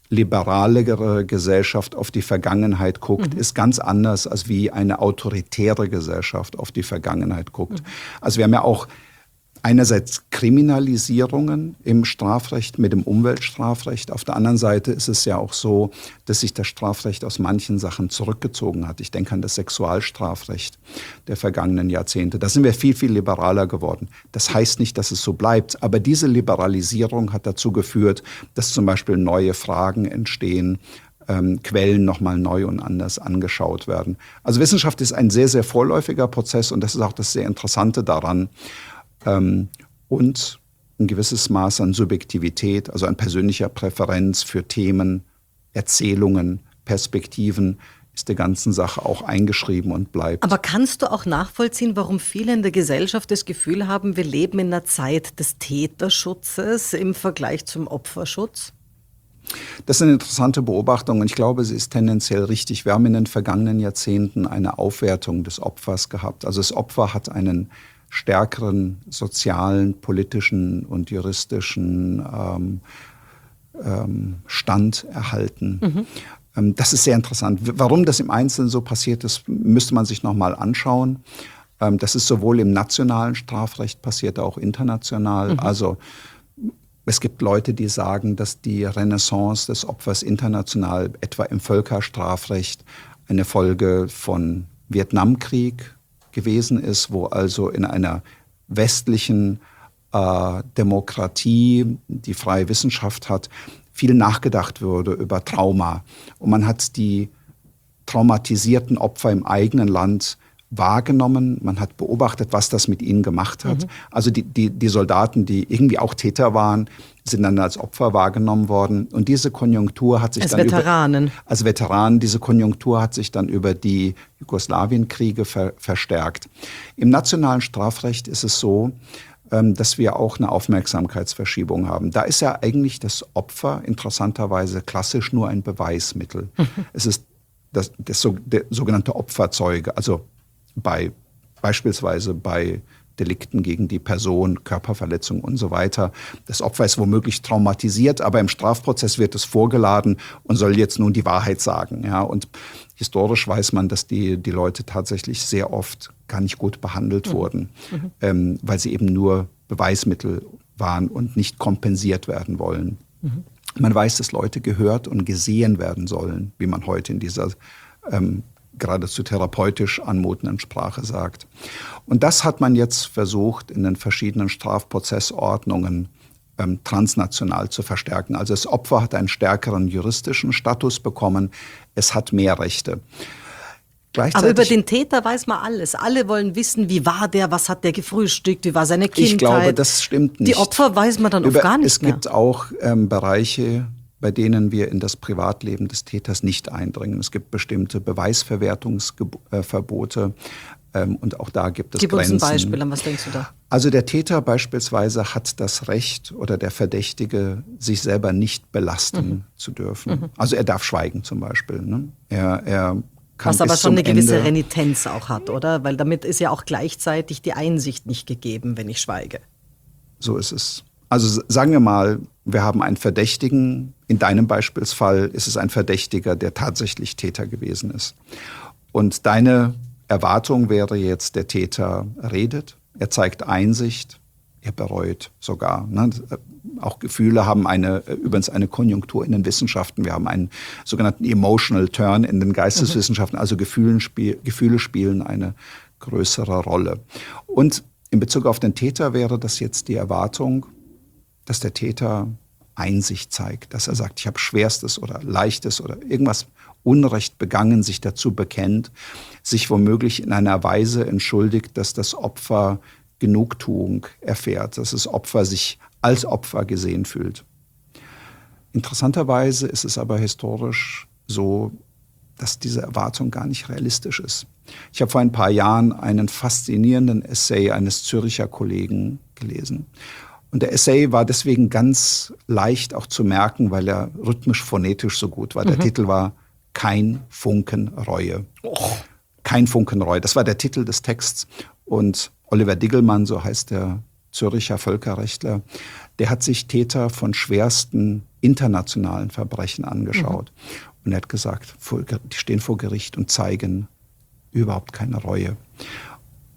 liberalere Gesellschaft auf die Vergangenheit guckt, mhm. ist ganz anders, als wie eine autoritäre Gesellschaft auf die Vergangenheit guckt. Mhm. Also wir haben ja auch einerseits Kriminalisierungen im Strafrecht mit dem Umweltstrafrecht. Auf der anderen Seite ist es ja auch so, dass sich das Strafrecht aus manchen Sachen zurückgezogen hat. Ich denke an das Sexualstrafrecht der vergangenen Jahrzehnte. Da sind wir viel, viel liberaler geworden. Das heißt nicht, dass es so bleibt. Aber diese Liberalisierung hat dazu geführt, dass zum Beispiel neue Fragen entstehen, ähm, Quellen nochmal neu und anders angeschaut werden. Also Wissenschaft ist ein sehr, sehr vorläufiger Prozess und das ist auch das sehr Interessante daran. Ähm, und ein gewisses Maß an Subjektivität, also an persönlicher Präferenz für Themen, Erzählungen, Perspektiven, ist der ganzen Sache auch eingeschrieben und bleibt. Aber kannst du auch nachvollziehen, warum viele in der Gesellschaft das Gefühl haben, wir leben in einer Zeit des Täterschutzes im Vergleich zum Opferschutz? Das ist eine interessante Beobachtung und ich glaube, sie ist tendenziell richtig. Wir haben in den vergangenen Jahrzehnten eine Aufwertung des Opfers gehabt. Also das Opfer hat einen stärkeren sozialen, politischen und juristischen ähm, ähm, Stand erhalten. Mhm. Ähm, das ist sehr interessant. Warum das im Einzelnen so passiert ist, müsste man sich noch mal anschauen. Ähm, das ist sowohl im nationalen Strafrecht passiert, auch international. Mhm. Also es gibt Leute, die sagen, dass die Renaissance des Opfers international, etwa im Völkerstrafrecht, eine Folge von Vietnamkrieg gewesen ist, wo also in einer westlichen äh, Demokratie, die freie Wissenschaft hat, viel nachgedacht würde über Trauma. Und man hat die traumatisierten Opfer im eigenen Land wahrgenommen, man hat beobachtet, was das mit ihnen gemacht hat. Mhm. Also die, die, die Soldaten, die irgendwie auch Täter waren, sind dann als Opfer wahrgenommen worden. Und diese Konjunktur hat sich als dann Veteranen. Über, als Veteranen, diese Konjunktur hat sich dann über die Jugoslawienkriege ver, verstärkt. Im nationalen Strafrecht ist es so, dass wir auch eine Aufmerksamkeitsverschiebung haben. Da ist ja eigentlich das Opfer interessanterweise klassisch nur ein Beweismittel. Mhm. Es ist das, das, der sogenannte Opferzeuge, also bei beispielsweise bei Delikten gegen die Person, Körperverletzung und so weiter. Das Opfer ist womöglich traumatisiert, aber im Strafprozess wird es vorgeladen und soll jetzt nun die Wahrheit sagen. Ja, und historisch weiß man, dass die, die Leute tatsächlich sehr oft gar nicht gut behandelt mhm. wurden, mhm. ähm, weil sie eben nur Beweismittel waren und nicht kompensiert werden wollen. Mhm. Man weiß, dass Leute gehört und gesehen werden sollen, wie man heute in dieser ähm, geradezu therapeutisch anmutenden Sprache sagt. Und das hat man jetzt versucht, in den verschiedenen Strafprozessordnungen ähm, transnational zu verstärken. Also das Opfer hat einen stärkeren juristischen Status bekommen, es hat mehr Rechte. Aber über den Täter weiß man alles. Alle wollen wissen, wie war der, was hat der gefrühstückt, wie war seine Kindheit. Ich glaube, das stimmt nicht. Die Opfer weiß man dann über, oft gar nicht es mehr. Es gibt auch ähm, Bereiche, bei denen wir in das Privatleben des Täters nicht eindringen. Es gibt bestimmte Beweisverwertungsverbote ähm, und auch da gibt es Gib Grenzen. Gib uns ein Beispiel, an was denkst du da? Also der Täter beispielsweise hat das Recht oder der Verdächtige, sich selber nicht belasten mhm. zu dürfen. Mhm. Also er darf schweigen zum Beispiel. Ne? Er, er kann was aber bis schon eine gewisse Ende Renitenz auch hat, oder? Weil damit ist ja auch gleichzeitig die Einsicht nicht gegeben, wenn ich schweige. So ist es. Also sagen wir mal, wir haben einen Verdächtigen. In deinem Beispielsfall ist es ein Verdächtiger, der tatsächlich Täter gewesen ist. Und deine Erwartung wäre jetzt, der Täter redet, er zeigt Einsicht, er bereut sogar. Ne? Auch Gefühle haben eine, übrigens eine Konjunktur in den Wissenschaften. Wir haben einen sogenannten Emotional Turn in den Geisteswissenschaften. Also Gefühle, spiel, Gefühle spielen eine größere Rolle. Und in Bezug auf den Täter wäre das jetzt die Erwartung, dass der Täter Einsicht zeigt, dass er sagt, ich habe Schwerstes oder Leichtes oder irgendwas Unrecht begangen, sich dazu bekennt, sich womöglich in einer Weise entschuldigt, dass das Opfer Genugtuung erfährt, dass das Opfer sich als Opfer gesehen fühlt. Interessanterweise ist es aber historisch so, dass diese Erwartung gar nicht realistisch ist. Ich habe vor ein paar Jahren einen faszinierenden Essay eines Züricher Kollegen gelesen. Und der Essay war deswegen ganz leicht auch zu merken, weil er rhythmisch-phonetisch so gut war. Der mhm. Titel war Kein Funken Reue. Oh. Kein Funken Reue, das war der Titel des Texts. Und Oliver Diggelmann, so heißt der Züricher Völkerrechtler, der hat sich Täter von schwersten internationalen Verbrechen angeschaut. Mhm. Und er hat gesagt, die stehen vor Gericht und zeigen überhaupt keine Reue.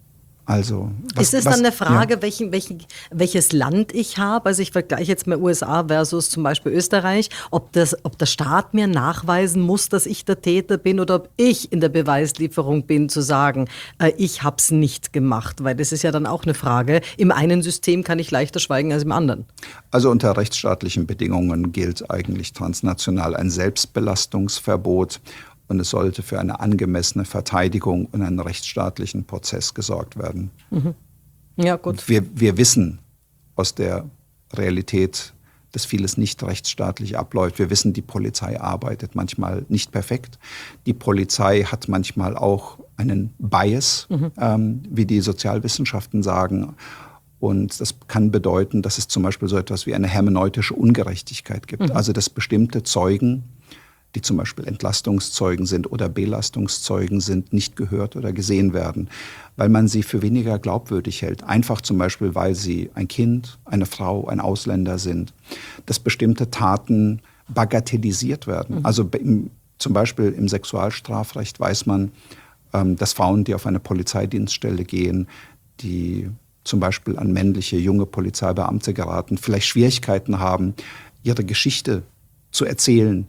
Also, was, ist es was, dann eine Frage, ja. welchen, welchen, welches Land ich habe? Also ich vergleiche jetzt mal U S A versus zum Beispiel Österreich, ob, das, ob der Staat mir nachweisen muss, dass ich der Täter bin oder ob ich in der Beweislieferung bin, zu sagen, äh, ich habe es nicht gemacht. Weil das ist ja dann auch eine Frage. Im einen System kann ich leichter schweigen als im anderen. Also unter rechtsstaatlichen Bedingungen gilt eigentlich transnational ein Selbstbelastungsverbot. Und es sollte für eine angemessene Verteidigung und einen rechtsstaatlichen Prozess gesorgt werden. Mhm. Ja, gut. Wir, wir wissen aus der Realität, dass vieles nicht rechtsstaatlich abläuft. Wir wissen, die Polizei arbeitet manchmal nicht perfekt. Die Polizei hat manchmal auch einen Bias, mhm. ähm, wie die Sozialwissenschaften sagen. Und das kann bedeuten, dass es zum Beispiel so etwas wie eine hermeneutische Ungerechtigkeit gibt. Mhm. Also dass bestimmte Zeugen, die zum Beispiel Entlastungszeugen sind oder Belastungszeugen sind, nicht gehört oder gesehen werden, weil man sie für weniger glaubwürdig hält. Einfach zum Beispiel, weil sie ein Kind, eine Frau, ein Ausländer sind. Dass bestimmte Taten bagatellisiert werden. Mhm. Also im, zum Beispiel im Sexualstrafrecht weiß man, ähm, dass Frauen, die auf eine Polizeidienststelle gehen, die zum Beispiel an männliche, junge Polizeibeamte geraten, vielleicht Schwierigkeiten haben, ihre Geschichte zu erzählen,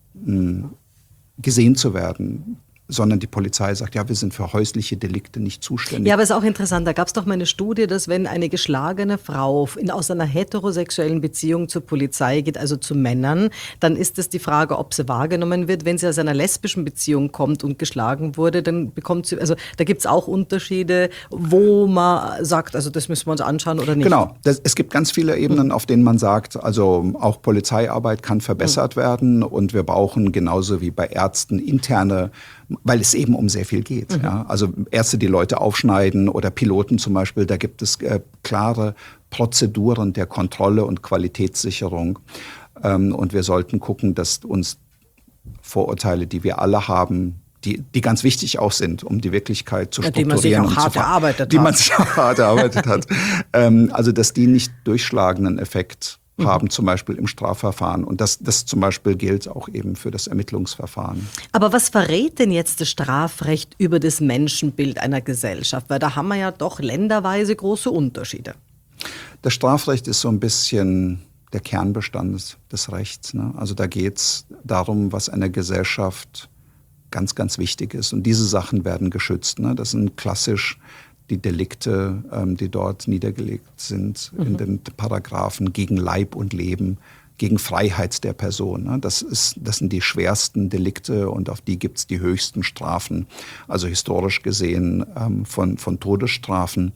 gesehen zu werden, sondern die Polizei sagt, ja, wir sind für häusliche Delikte nicht zuständig. Ja, aber es ist auch interessant, da gab es doch mal eine Studie, dass wenn eine geschlagene Frau in, aus einer heterosexuellen Beziehung zur Polizei geht, also zu Männern, dann ist es die Frage, ob sie wahrgenommen wird. Wenn sie aus einer lesbischen Beziehung kommt und geschlagen wurde, dann bekommt sie, also da gibt es auch Unterschiede, wo man sagt, also das müssen wir uns anschauen oder nicht. Genau, das, es gibt ganz viele Ebenen, mhm. auf denen man sagt, also auch Polizeiarbeit kann verbessert mhm. werden und wir brauchen genauso wie bei Ärzten interne, weil es eben um sehr viel geht. Mhm. Ja. Also Ärzte, die Leute aufschneiden oder Piloten zum Beispiel, da gibt es äh, klare Prozeduren der Kontrolle und Qualitätssicherung. Ähm, und wir sollten gucken, dass uns Vorurteile, die wir alle haben, die, die ganz wichtig auch sind, um die Wirklichkeit zu ja, strukturieren. Die man sich auch hart erarbeitet hat. Die man sich auch hart erarbeitet hat. Ähm, also dass die nicht durchschlagenden Effekt haben, zum Beispiel im Strafverfahren. Und das, das zum Beispiel gilt auch eben für das Ermittlungsverfahren. Aber was verrät denn jetzt das Strafrecht über das Menschenbild einer Gesellschaft? Weil da haben wir ja doch länderweise große Unterschiede. Das Strafrecht ist so ein bisschen der Kernbestand des Rechts. Ne? Also da geht es darum, was einer Gesellschaft ganz, ganz wichtig ist. Und diese Sachen werden geschützt. Ne? Das sind klassisch die Delikte, ähm, die dort niedergelegt sind, mhm. in den Paragraphen gegen Leib und Leben, gegen Freiheit der Person. Ne? Das ist, das sind die schwersten Delikte und auf die gibt es die höchsten Strafen, also historisch gesehen ähm, von, von Todesstrafen.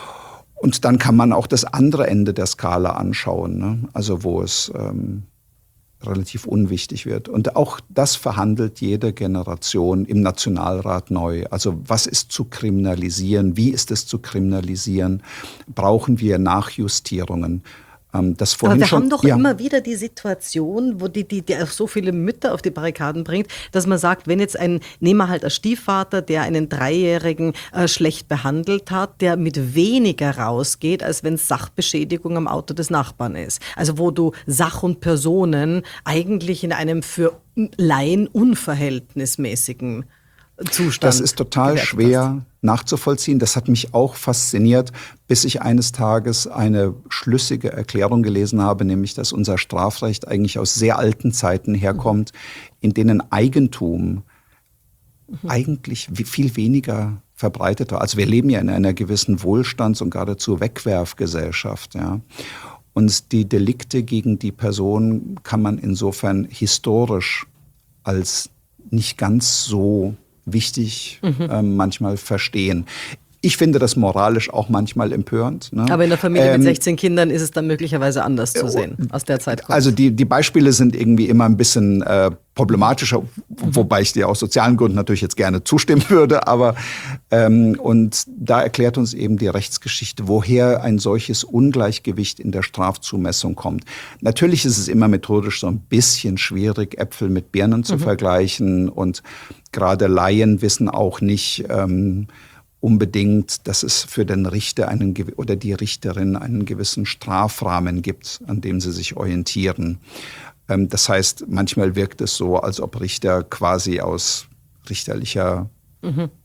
Und dann kann man auch das andere Ende der Skala anschauen, ne? Also wo es ähm, relativ unwichtig wird. Und auch das verhandelt jede Generation im Nationalrat neu. Also was ist zu kriminalisieren? Wie ist es zu kriminalisieren? Brauchen wir Nachjustierungen? Das Aber wir schon, haben doch ja. immer wieder die Situation, wo die, die, die auch so viele Mütter auf die Barrikaden bringt, dass man sagt, wenn jetzt ein, nehmen wir halt einen Stiefvater, der einen Dreijährigen äh, schlecht behandelt hat, der mit weniger rausgeht, als wenn es Sachbeschädigung am Auto des Nachbarn ist. Also wo du Sach und Personen eigentlich in einem für Laien unverhältnismäßigen Zustand. Das ist total schwer nachzuvollziehen. Das hat mich auch fasziniert, bis ich eines Tages eine schlüssige Erklärung gelesen habe, nämlich dass unser Strafrecht eigentlich aus sehr alten Zeiten herkommt, in denen Eigentum mhm. eigentlich viel weniger verbreitet war. Also wir leben ja in einer gewissen Wohlstands- und geradezu Wegwerfgesellschaft. Ja. Und die Delikte gegen die Person kann man insofern historisch als nicht ganz so wichtig mhm. ähm, manchmal verstehen. Ich finde das moralisch auch manchmal empörend. Ne? Aber in der Familie ähm, mit sechzehn Kindern ist es dann möglicherweise anders zu sehen, aus der Zeit kommt. Also die, die Beispiele sind irgendwie immer ein bisschen äh, problematischer, mhm. wobei ich dir aus sozialen Gründen natürlich jetzt gerne zustimmen würde. Aber ähm, und da erklärt uns eben die Rechtsgeschichte, woher ein solches Ungleichgewicht in der Strafzumessung kommt. Natürlich ist es immer methodisch so ein bisschen schwierig, Äpfel mit Birnen zu mhm. vergleichen. Und gerade Laien wissen auch nicht ähm, unbedingt, dass es für den Richter einen oder die Richterin einen gewissen Strafrahmen gibt, an dem sie sich orientieren. Ähm, das heißt, manchmal wirkt es so, als ob Richter quasi aus richterlicher mhm.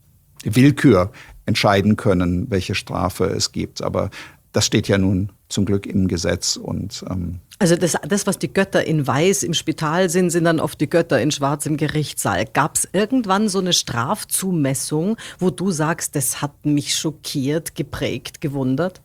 Willkür entscheiden können, welche Strafe es gibt. Aber das steht ja nun zum Glück im Gesetz. Und, ähm also das, das, was die Götter in Weiß im Spital sind, sind dann oft die Götter in Schwarz im Gerichtssaal. Gab es irgendwann so eine Strafzumessung, wo du sagst, das hat mich schockiert, geprägt, gewundert?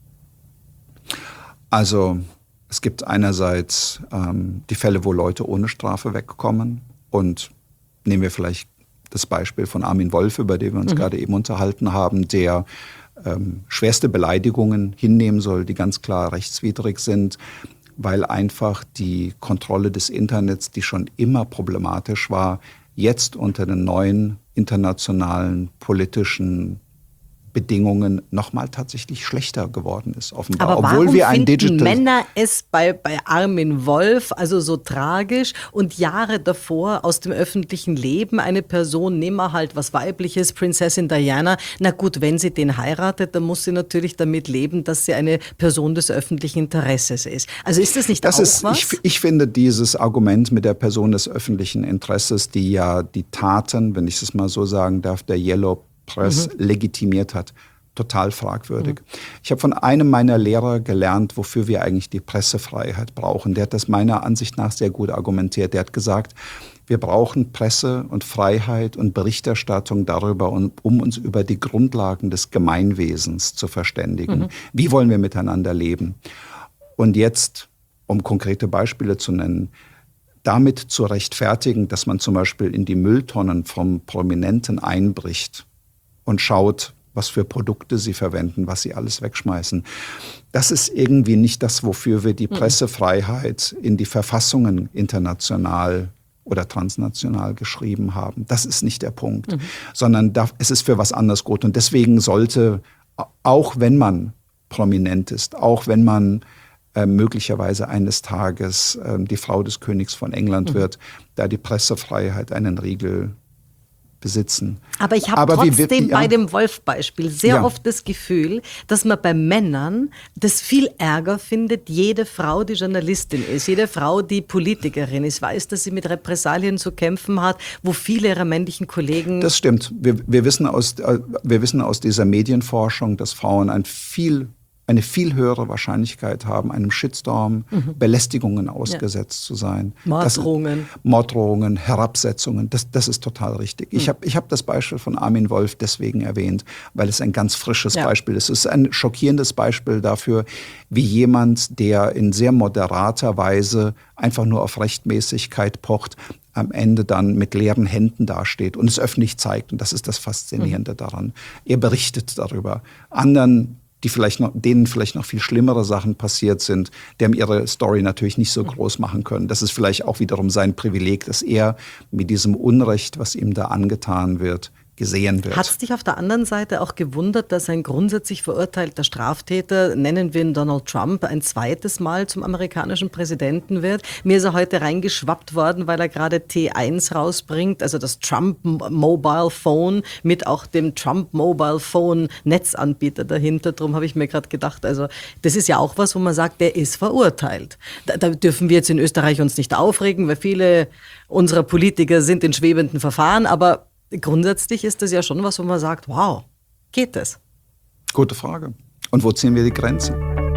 Also es gibt einerseits ähm, die Fälle, wo Leute ohne Strafe wegkommen. Und nehmen wir vielleicht das Beispiel von Armin Wolf, über den wir uns mhm. gerade eben unterhalten haben, der ähm, schwerste Beleidigungen hinnehmen soll, die ganz klar rechtswidrig sind, weil einfach die Kontrolle des Internets, die schon immer problematisch war, jetzt unter den neuen internationalen politischen Bedingungen nochmal tatsächlich schlechter geworden ist, offenbar. Aber obwohl warum wir ein finden Digital Männer es bei, bei Armin Wolf also so tragisch und Jahre davor aus dem öffentlichen Leben eine Person, nehmen wir halt was Weibliches, Prinzessin Diana, na gut, wenn sie den heiratet, dann muss sie natürlich damit leben, dass sie eine Person des öffentlichen Interesses ist. Also ist das nicht das auch ist, was? Ich, ich finde dieses Argument mit der Person des öffentlichen Interesses, die ja die Taten, wenn ich es mal so sagen darf, der Yellow Press mhm. legitimiert hat, total fragwürdig. Mhm. Ich habe von einem meiner Lehrer gelernt, wofür wir eigentlich die Pressefreiheit brauchen. Der hat das meiner Ansicht nach sehr gut argumentiert. Der hat gesagt, wir brauchen Presse und Freiheit und Berichterstattung darüber, um, um uns über die Grundlagen des Gemeinwesens zu verständigen. Mhm. Wie wollen wir miteinander leben? Und jetzt, um konkrete Beispiele zu nennen, damit zu rechtfertigen, dass man zum Beispiel in die Mülltonnen vom Prominenten einbricht und schaut, was für Produkte sie verwenden, was sie alles wegschmeißen. Das ist irgendwie nicht das, wofür wir die Pressefreiheit in die Verfassungen international oder transnational geschrieben haben. Das ist nicht der Punkt, mhm. sondern da, es ist für was anderes gut. Und deswegen sollte, auch wenn man prominent ist, auch wenn man äh, möglicherweise eines Tages äh, die Frau des Königs von England mhm. wird, da die Pressefreiheit einen Riegel besitzen. Aber ich habe trotzdem wir, ja, bei dem Wolf-Beispiel sehr ja. oft das Gefühl, dass man bei Männern das viel ärger findet, jede Frau, die Journalistin ist, jede Frau, die Politikerin ist, weiß, dass sie mit Repressalien zu kämpfen hat, wo viele ihrer männlichen Kollegen... Das stimmt. Wir, wir, wissen aus, wir wissen aus dieser Medienforschung, dass Frauen ein viel eine viel höhere Wahrscheinlichkeit haben, einem Shitstorm, mhm. Belästigungen ausgesetzt ja. zu sein. Morddrohungen. Das, Morddrohungen, Herabsetzungen, das, das ist total richtig. Mhm. Ich habe ich hab das Beispiel von Armin Wolf deswegen erwähnt, weil es ein ganz frisches ja. Beispiel ist. Es ist ein schockierendes Beispiel dafür, wie jemand, der in sehr moderater Weise einfach nur auf Rechtmäßigkeit pocht, am Ende dann mit leeren Händen dasteht und es öffentlich zeigt. Und das ist das Faszinierende mhm. daran. Er berichtet darüber. Anderen die vielleicht noch, denen vielleicht noch viel schlimmere Sachen passiert sind, die haben ihre Story natürlich nicht so groß machen können. Das ist vielleicht auch wiederum sein Privileg, dass er mit diesem Unrecht, was ihm da angetan wird, gesehen wird. Hat es dich auf der anderen Seite auch gewundert, dass ein grundsätzlich verurteilter Straftäter, nennen wir ihn Donald Trump, ein zweites Mal zum amerikanischen Präsidenten wird? Mir ist er heute reingeschwappt worden, weil er gerade T eins rausbringt, also das Trump Mobile Phone mit auch dem Trump Mobile Phone Netzanbieter dahinter. Darum habe ich mir gerade gedacht, also das ist ja auch was, wo man sagt, der ist verurteilt. Da, da dürfen wir jetzt in Österreich uns nicht aufregen, weil viele unserer Politiker sind in schwebenden Verfahren, aber grundsätzlich ist das ja schon was, wo man sagt, wow, geht das? Gute Frage. Und wo ziehen wir die Grenze?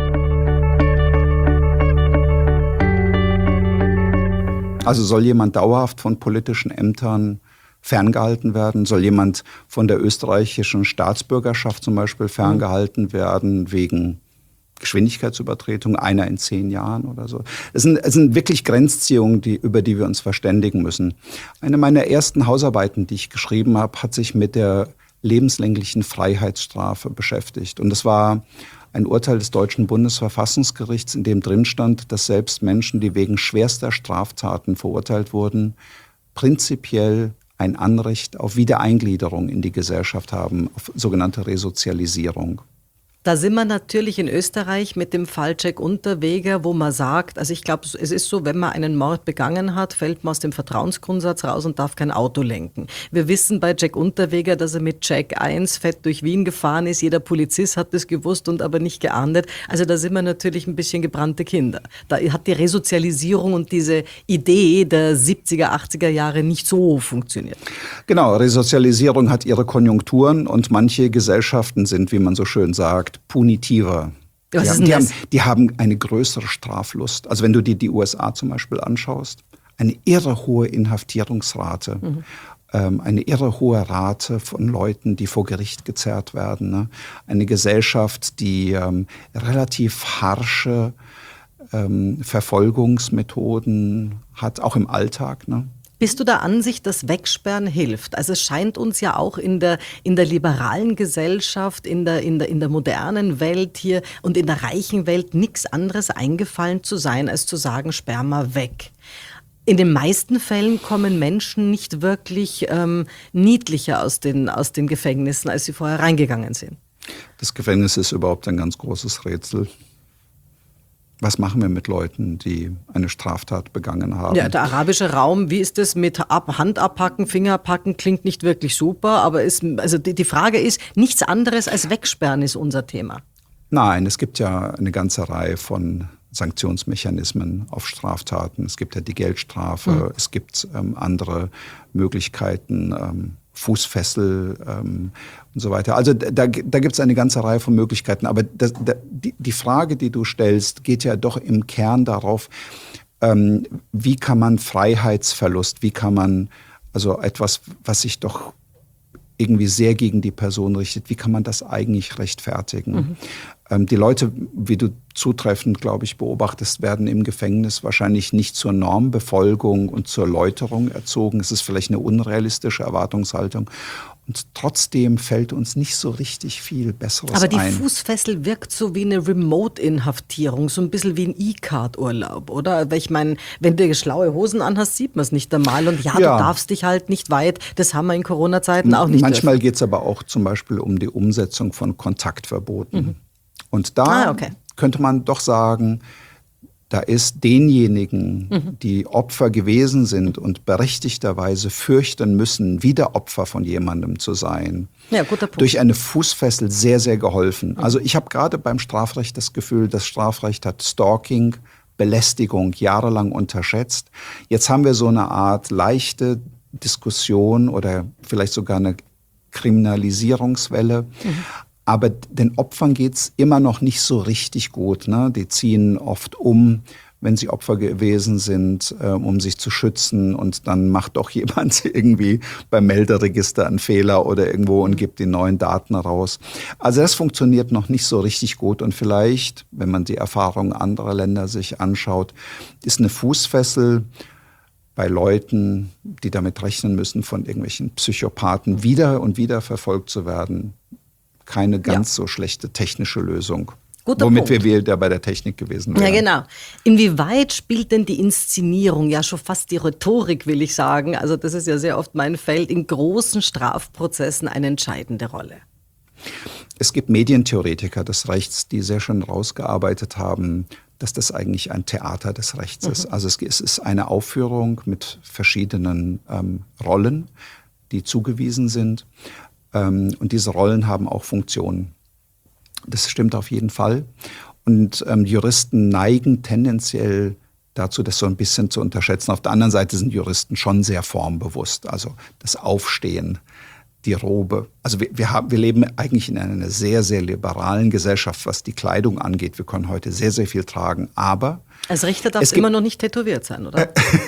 Also soll jemand dauerhaft von politischen Ämtern ferngehalten werden? Soll jemand von der österreichischen Staatsbürgerschaft zum Beispiel ferngehalten werden wegen Geschwindigkeitsübertretung, einer in zehn Jahren oder so. Es sind, es sind wirklich Grenzziehungen, die, über die wir uns verständigen müssen. Eine meiner ersten Hausarbeiten, die ich geschrieben habe, hat sich mit der lebenslänglichen Freiheitsstrafe beschäftigt. Und das war ein Urteil des deutschen Bundesverfassungsgerichts, in dem drin stand, dass selbst Menschen, die wegen schwerster Straftaten verurteilt wurden, prinzipiell ein Anrecht auf Wiedereingliederung in die Gesellschaft haben, auf sogenannte Resozialisierung. Da sind wir natürlich in Österreich mit dem Fall Jack Unterweger, wo man sagt, also ich glaube, es ist so, wenn man einen Mord begangen hat, fällt man aus dem Vertrauensgrundsatz raus und darf kein Auto lenken. Wir wissen bei Jack Unterweger, dass er mit Jack eins fett durch Wien gefahren ist. Jeder Polizist hat das gewusst und aber nicht geahndet. Also da sind wir natürlich ein bisschen gebrannte Kinder. Da hat die Resozialisierung und diese Idee der siebziger, achtziger Jahre nicht so funktioniert. Genau, Resozialisierung hat ihre Konjunkturen und manche Gesellschaften sind, wie man so schön sagt, punitiver. Was Die, ist haben, denn die, das? haben, die haben eine größere Straflust. Also wenn du dir die U S A zum Beispiel anschaust, eine irre hohe Inhaftierungsrate, mhm. ähm, eine irre hohe Rate von Leuten, die vor Gericht gezerrt werden. Ne? Eine Gesellschaft, die ähm, relativ harsche ähm, Verfolgungsmethoden hat, auch im Alltag. Ne? Bist du der Ansicht, dass Wegsperren hilft? Also es scheint uns ja auch in der, in der liberalen Gesellschaft, in der, in der, in der modernen Welt hier und in der reichen Welt nichts anderes eingefallen zu sein, als zu sagen, sperr mal weg. In den meisten Fällen kommen Menschen nicht wirklich ähm, niedlicher aus den, aus den Gefängnissen, als sie vorher reingegangen sind. Das Gefängnis ist überhaupt ein ganz großes Rätsel. Was machen wir mit Leuten, die eine Straftat begangen haben? Ja, der arabische Raum, wie ist das mit Ab- Hand abhacken, Finger abhacken, klingt nicht wirklich super, aber ist, also die, die Frage ist, nichts anderes als wegsperren ist unser Thema. Nein, es gibt ja eine ganze Reihe von Sanktionsmechanismen auf Straftaten. Es gibt ja die Geldstrafe, mhm. es gibt ähm, andere Möglichkeiten, ähm, Fußfessel ähm, und so weiter. Also da, da gibt es eine ganze Reihe von Möglichkeiten. Aber das, da, die, die Frage, die du stellst, geht ja doch im Kern darauf, ähm, wie kann man Freiheitsverlust, wie kann man, also etwas, was sich doch irgendwie sehr gegen die Person richtet, wie kann man das eigentlich rechtfertigen? Mhm. Ähm, die Leute, wie du zutreffend, glaube ich, beobachtest, werden im Gefängnis wahrscheinlich nicht zur Normbefolgung und zur Läuterung erzogen. Es ist vielleicht eine unrealistische Erwartungshaltung. Und trotzdem fällt uns nicht so richtig viel Besseres ein. Aber die ein. Fußfessel wirkt so wie eine Remote-Inhaftierung, so ein bisschen wie ein E-Card-Urlaub, oder? Weil ich meine, wenn du schlaue Hosen anhast, sieht man es nicht einmal. Und ja, ja, du darfst dich halt nicht weit. Das haben wir in Corona-Zeiten auch nicht. Manchmal geht es aber auch zum Beispiel um die Umsetzung von Kontaktverboten. Mhm. Und da ah, okay. könnte man doch sagen, da ist denjenigen, mhm. die Opfer gewesen sind und berechtigterweise fürchten müssen, wieder Opfer von jemandem zu sein, ja, guter Punkt. durch eine Fußfessel sehr, sehr geholfen. Mhm. Also ich habe gerade beim Strafrecht das Gefühl, das Strafrecht hat Stalking, Belästigung jahrelang unterschätzt. Jetzt haben wir so eine Art leichte Diskussion oder vielleicht sogar eine Kriminalisierungswelle. Mhm. Aber den Opfern geht's immer noch nicht so richtig gut. Ne? Die ziehen oft um, wenn sie Opfer gewesen sind, äh, um sich zu schützen. Und dann macht doch jemand irgendwie beim Melderegister einen Fehler oder irgendwo und gibt die neuen Daten raus. Also das funktioniert noch nicht so richtig gut. Und vielleicht, wenn man die Erfahrungen anderer Länder sich anschaut, ist eine Fußfessel bei Leuten, die damit rechnen müssen, von irgendwelchen Psychopathen wieder und wieder verfolgt zu werden, keine ganz ja. so schlechte technische Lösung. Guter Womit Punkt. wir wieder bei der Technik gewesen wären. Ja, genau. Inwieweit spielt denn die Inszenierung, ja schon fast die Rhetorik, will ich sagen, also das ist ja sehr oft mein Feld, in großen Strafprozessen eine entscheidende Rolle? Es gibt Medientheoretiker des Rechts, die sehr schön rausgearbeitet haben, dass das eigentlich ein Theater des Rechts mhm. ist. Also es ist eine Aufführung mit verschiedenen ähm, Rollen, die zugewiesen sind. Und diese Rollen haben auch Funktionen. Das stimmt auf jeden Fall. Und ähm, Juristen neigen tendenziell dazu, das so ein bisschen zu unterschätzen. Auf der anderen Seite sind Juristen schon sehr formbewusst. Also das Aufstehen, die Robe. Also wir, wir, haben, wir leben eigentlich in einer sehr, sehr liberalen Gesellschaft, was die Kleidung angeht. Wir können heute sehr, sehr viel tragen. Aber als Richter darf es immer noch nicht tätowiert sein, oder?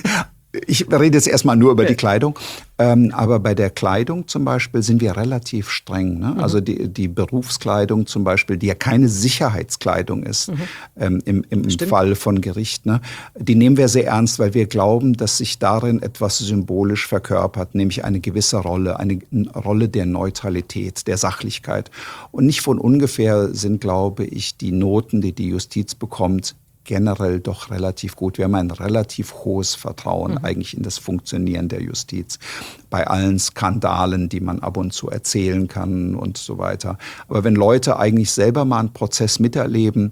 Ich rede jetzt erstmal nur über okay. die Kleidung, ähm, aber bei der Kleidung zum Beispiel sind wir relativ streng. Ne? Mhm. Also die, die Berufskleidung zum Beispiel, die ja keine Sicherheitskleidung ist mhm. ähm, im, im Fall von Gericht, ne? Die nehmen wir sehr ernst, weil wir glauben, dass sich darin etwas symbolisch verkörpert, nämlich eine gewisse Rolle, eine Rolle der Neutralität, der Sachlichkeit. Und nicht von ungefähr sind, glaube ich, die Noten, die die Justiz bekommt, generell doch relativ gut. Wir haben ein relativ hohes Vertrauen mhm. eigentlich in das Funktionieren der Justiz. Bei allen Skandalen, die man ab und zu erzählen kann und so weiter. Aber wenn Leute eigentlich selber mal einen Prozess miterleben,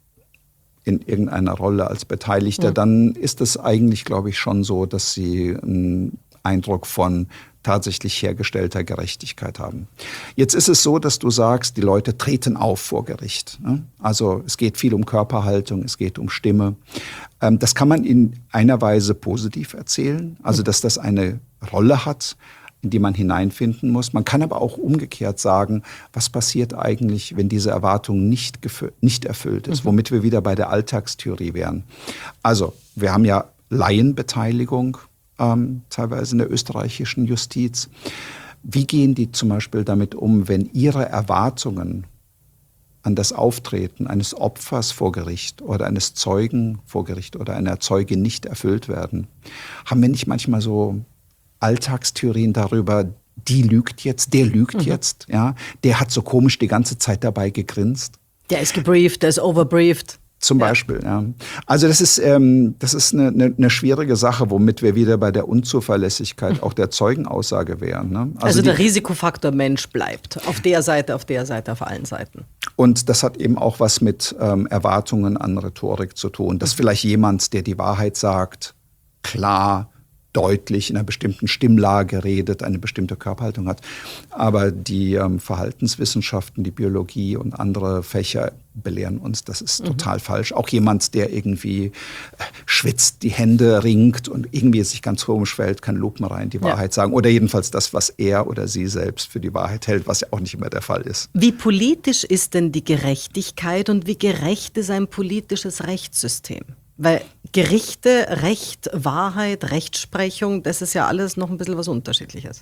in irgendeiner Rolle als Beteiligter, mhm. dann ist es eigentlich, glaube ich, schon so, dass sie einen Eindruck von tatsächlich hergestellter Gerechtigkeit haben. Jetzt ist es so, dass du sagst, die Leute treten auf vor Gericht. Also es geht viel um Körperhaltung, es geht um Stimme. Das kann man in einer Weise positiv erzählen, also dass das eine Rolle hat, in die man hineinfinden muss. Man kann aber auch umgekehrt sagen, was passiert eigentlich, wenn diese Erwartung nicht, nicht erfüllt ist, mhm. womit wir wieder bei der Alltagstheorie wären. Also wir haben ja Laienbeteiligung, Ähm, teilweise in der österreichischen Justiz. Wie gehen die zum Beispiel damit um, wenn ihre Erwartungen an das Auftreten eines Opfers vor Gericht oder eines Zeugen vor Gericht oder einer Zeugin nicht erfüllt werden? Haben wir nicht manchmal so Alltagstheorien darüber, die lügt jetzt, der lügt mhm. jetzt, ja? Der hat so komisch die ganze Zeit dabei gegrinst? Der ist gebrieft, der ist overbrieft. Zum Beispiel, ja. ja. Also das ist, ähm, das ist eine, eine, eine schwierige Sache, womit wir wieder bei der Unzuverlässigkeit auch der Zeugenaussage wären. Ne? Also, also der die, Risikofaktor Mensch bleibt auf der Seite, auf der Seite, auf allen Seiten. Und das hat eben auch was mit ähm, Erwartungen an Rhetorik zu tun. Dass mhm. vielleicht jemand, der die Wahrheit sagt, klar, deutlich in einer bestimmten Stimmlage redet, eine bestimmte Körperhaltung hat. Aber die ähm, Verhaltenswissenschaften, die Biologie und andere Fächer belehren uns, das ist mhm. total falsch. Auch jemand, der irgendwie schwitzt, die Hände ringt und irgendwie sich ganz komisch verhält, kann lupenrein die Wahrheit ja. sagen. Oder jedenfalls das, was er oder sie selbst für die Wahrheit hält, was ja auch nicht immer der Fall ist. Wie politisch ist denn die Gerechtigkeit und wie gerecht ist ein politisches Rechtssystem? Weil Gerichte, Recht, Wahrheit, Rechtsprechung, das ist ja alles noch ein bisschen was Unterschiedliches.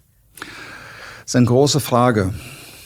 Das ist eine große Frage.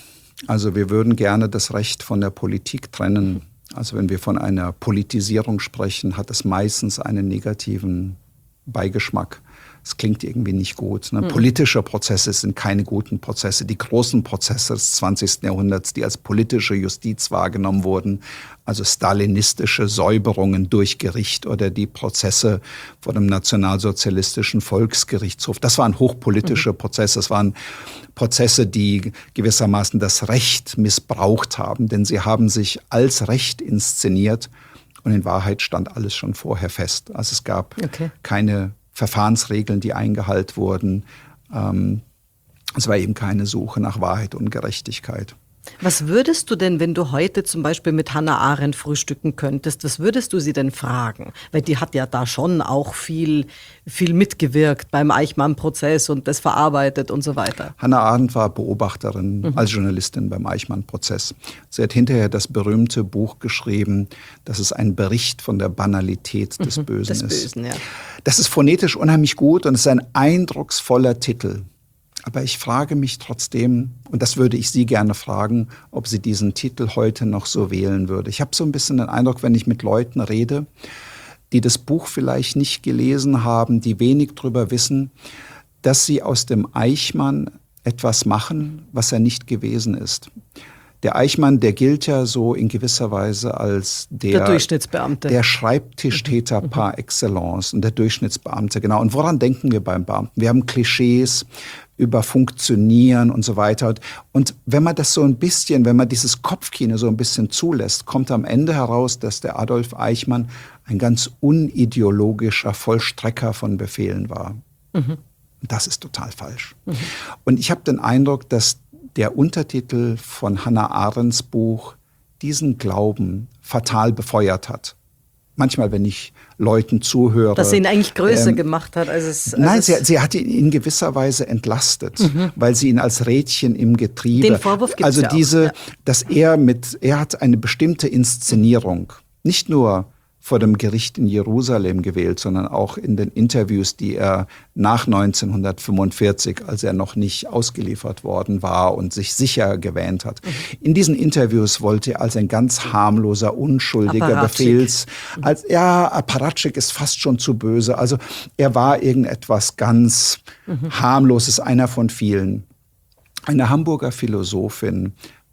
Also wir würden gerne das Recht von der Politik trennen. Also wenn wir von einer Politisierung sprechen, hat es meistens einen negativen Beigeschmack. Es klingt irgendwie nicht gut. Ne? Mhm. Politische Prozesse sind keine guten Prozesse. Die großen Prozesse des zwanzigsten Jahrhunderts, die als politische Justiz wahrgenommen wurden, also stalinistische Säuberungen durch Gericht oder die Prozesse vor dem nationalsozialistischen Volksgerichtshof, das waren hochpolitische mhm. Prozesse. Das waren Prozesse, die gewissermaßen das Recht missbraucht haben, denn sie haben sich als Recht inszeniert und in Wahrheit stand alles schon vorher fest. Also es gab okay. keine Verfahrensregeln, die eingehalten wurden. Ähm, es war eben keine Suche nach Wahrheit und Gerechtigkeit. Was würdest du denn, wenn du heute zum Beispiel mit Hannah Arendt frühstücken könntest, was würdest du sie denn fragen? Weil die hat ja da schon auch viel, viel mitgewirkt beim Eichmann-Prozess und das verarbeitet und so weiter. Hannah Arendt war Beobachterin mhm. als Journalistin beim Eichmann-Prozess. Sie hat hinterher das berühmte Buch geschrieben, dass es ein Bericht von der Banalität des mhm, Bösen des ist. Bösen, ja. Das ist phonetisch unheimlich gut und es ist ein eindrucksvoller Titel. Aber ich frage mich trotzdem, und das würde ich Sie gerne fragen, ob sie diesen Titel heute noch so wählen würde. Ich habe so ein bisschen den Eindruck, wenn ich mit Leuten rede, die das Buch vielleicht nicht gelesen haben, die wenig darüber wissen, dass sie aus dem Eichmann etwas machen, was er nicht gewesen ist. Der Eichmann, der gilt ja so in gewisser Weise als der, der Durchschnittsbeamte. Der Schreibtischtäter mhm. par excellence und der Durchschnittsbeamte, genau. Und woran denken wir beim Beamten? Wir haben Klischees über Funktionieren und so weiter. Und wenn man das so ein bisschen, wenn man dieses Kopfkino so ein bisschen zulässt, kommt am Ende heraus, dass der Adolf Eichmann ein ganz unideologischer Vollstrecker von Befehlen war. Mhm. Das ist total falsch. Mhm. Und ich habe den Eindruck, dass der Untertitel von Hannah Arendts Buch diesen Glauben fatal befeuert hat. Manchmal, wenn ich Leuten zuhöre. Dass sie ihn eigentlich größer ähm, gemacht hat, als es... Als nein, es sie, sie hat ihn in gewisser Weise entlastet, mhm. weil sie ihn als Rädchen im Getriebe... Den Vorwurf gibt's also ja diese, auch, ja. dass er mit, er hat eine bestimmte Inszenierung, nicht nur vor dem Gericht in Jerusalem gewählt, sondern auch in den Interviews, die er nach neunzehnhundertfünfundvierzig, als er noch nicht ausgeliefert worden war und sich sicher gewähnt hat. Mhm. In diesen Interviews wollte er als ein ganz harmloser, unschuldiger Befehls... Als, ja, Apparatschik ist fast schon zu böse. Also er war irgendetwas ganz mhm. harmloses, einer von vielen. Eine Hamburger Philosophin,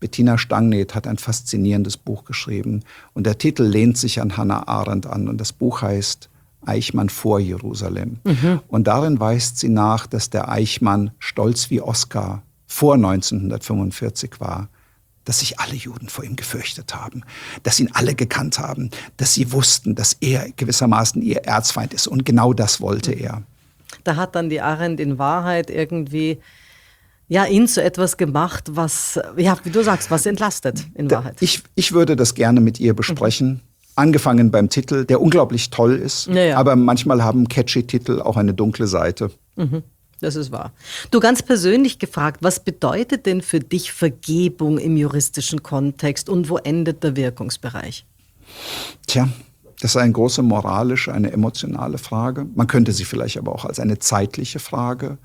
Bettina Stangneth hat ein faszinierendes Buch geschrieben und der Titel lehnt sich an Hannah Arendt an und das Buch heißt Eichmann vor Jerusalem. Mhm. Und darin weist sie nach, dass der Eichmann stolz wie Oskar vor neunzehnhundertfünfundvierzig war, dass sich alle Juden vor ihm gefürchtet haben, dass ihn alle gekannt haben, dass sie wussten, dass er gewissermaßen ihr Erzfeind ist. Und genau das wollte er. Da hat dann die Arendt in Wahrheit irgendwie ja, ihn zu etwas gemacht, was, ja, wie du sagst, was entlastet in Wahrheit. Ich, ich würde das gerne mit ihr besprechen. Mhm. Angefangen beim Titel, der unglaublich toll ist, ja, ja. aber manchmal haben catchy Titel auch eine dunkle Seite. Mhm. Das ist wahr. Du, ganz persönlich gefragt, was bedeutet denn für dich Vergebung im juristischen Kontext und wo endet der Wirkungsbereich? Tja, das ist eine große moralische, eine emotionale Frage. Man könnte sie vielleicht aber auch als eine zeitliche Frage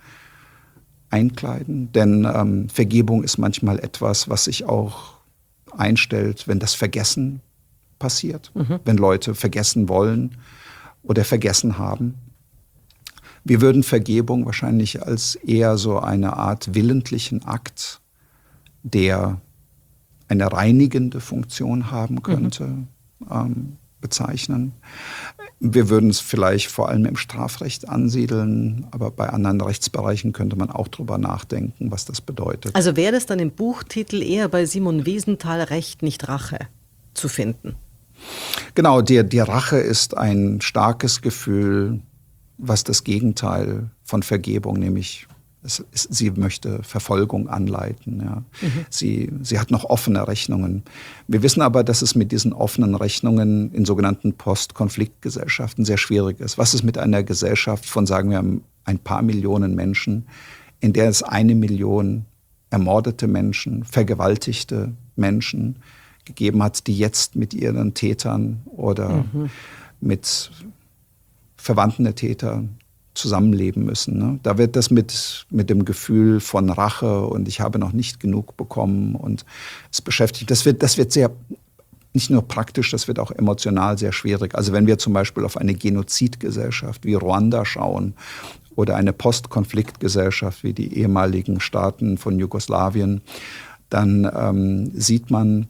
einkleiden, denn ähm, Vergebung ist manchmal etwas, was sich auch einstellt, wenn das Vergessen passiert, mhm. wenn Leute vergessen wollen oder vergessen haben. Wir würden Vergebung wahrscheinlich als eher so eine Art willentlichen Akt, der eine reinigende Funktion haben könnte, mhm. ähm, bezeichnen. Wir würden es vielleicht vor allem im Strafrecht ansiedeln, aber bei anderen Rechtsbereichen könnte man auch drüber nachdenken, was das bedeutet. Also wäre das dann im Buchtitel eher bei Simon Wiesenthal Recht, nicht Rache zu finden? Genau, die, die Rache ist ein starkes Gefühl, was das Gegenteil von Vergebung, nämlich es ist, sie möchte Verfolgung anleiten. Ja. Mhm. Sie, sie hat noch offene Rechnungen. Wir wissen aber, dass es mit diesen offenen Rechnungen in sogenannten Post-Konflikt-Gesellschaften sehr schwierig ist. Was ist mit einer Gesellschaft von, sagen wir, ein paar Millionen Menschen, in der es eine Million ermordete Menschen, vergewaltigte Menschen gegeben hat, die jetzt mit ihren Tätern oder mhm. mit Verwandten der Täter zusammenleben müssen. Ne? Da wird das mit, mit dem Gefühl von Rache und ich habe noch nicht genug bekommen und es beschäftigt. Das wird, das wird sehr, nicht nur praktisch, das wird auch emotional sehr schwierig. Also wenn wir zum Beispiel auf eine Genozidgesellschaft wie Ruanda schauen oder eine Postkonfliktgesellschaft wie die ehemaligen Staaten von Jugoslawien, dann ähm, sieht man,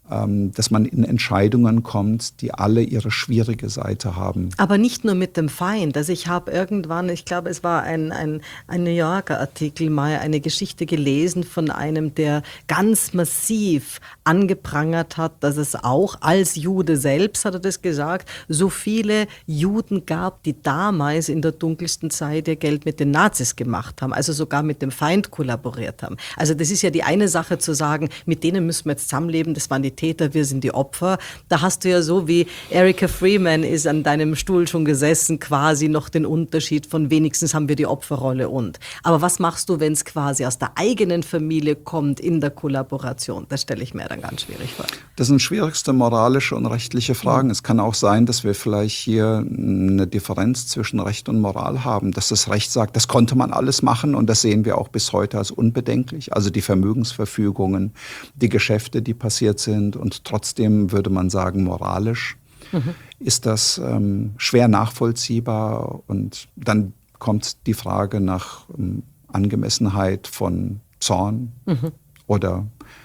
dass man in Entscheidungen kommt, die alle ihre schwierige Seite haben. Aber nicht nur mit dem Feind. Also ich habe irgendwann, ich glaube, es war ein, ein, ein New Yorker Artikel mal, eine Geschichte gelesen von einem, der ganz massiv angeprangert hat, dass es auch als Jude selbst, hat er das gesagt, so viele Juden gab, die damals in der dunkelsten Zeit ihr Geld mit den Nazis gemacht haben, also sogar mit dem Feind kollaboriert haben. Also das ist ja die eine Sache zu sagen, mit denen müssen wir jetzt zusammenleben, das waren die Täter, wir sind die Opfer. Da hast du ja so wie Erica Freeman ist an deinem Stuhl schon gesessen, quasi noch den Unterschied von wenigstens haben wir die Opferrolle und. Aber was machst du, wenn es quasi aus der eigenen Familie kommt in der Kollaboration? Das stelle ich mir dann ganz schwierig vor. Das sind schwierigste moralische und rechtliche Fragen. Mhm. Es kann auch sein, dass wir vielleicht hier eine Differenz zwischen Recht und Moral haben, dass das Recht sagt, das konnte man alles machen und das sehen wir auch bis heute als unbedenklich. Also die Vermögensverfügungen, die Geschäfte, die passiert sind. Und trotzdem würde man sagen, moralisch mhm. ist das ähm, schwer nachvollziehbar. Und dann kommt die Frage nach ähm, Angemessenheit von Zorn mhm. oder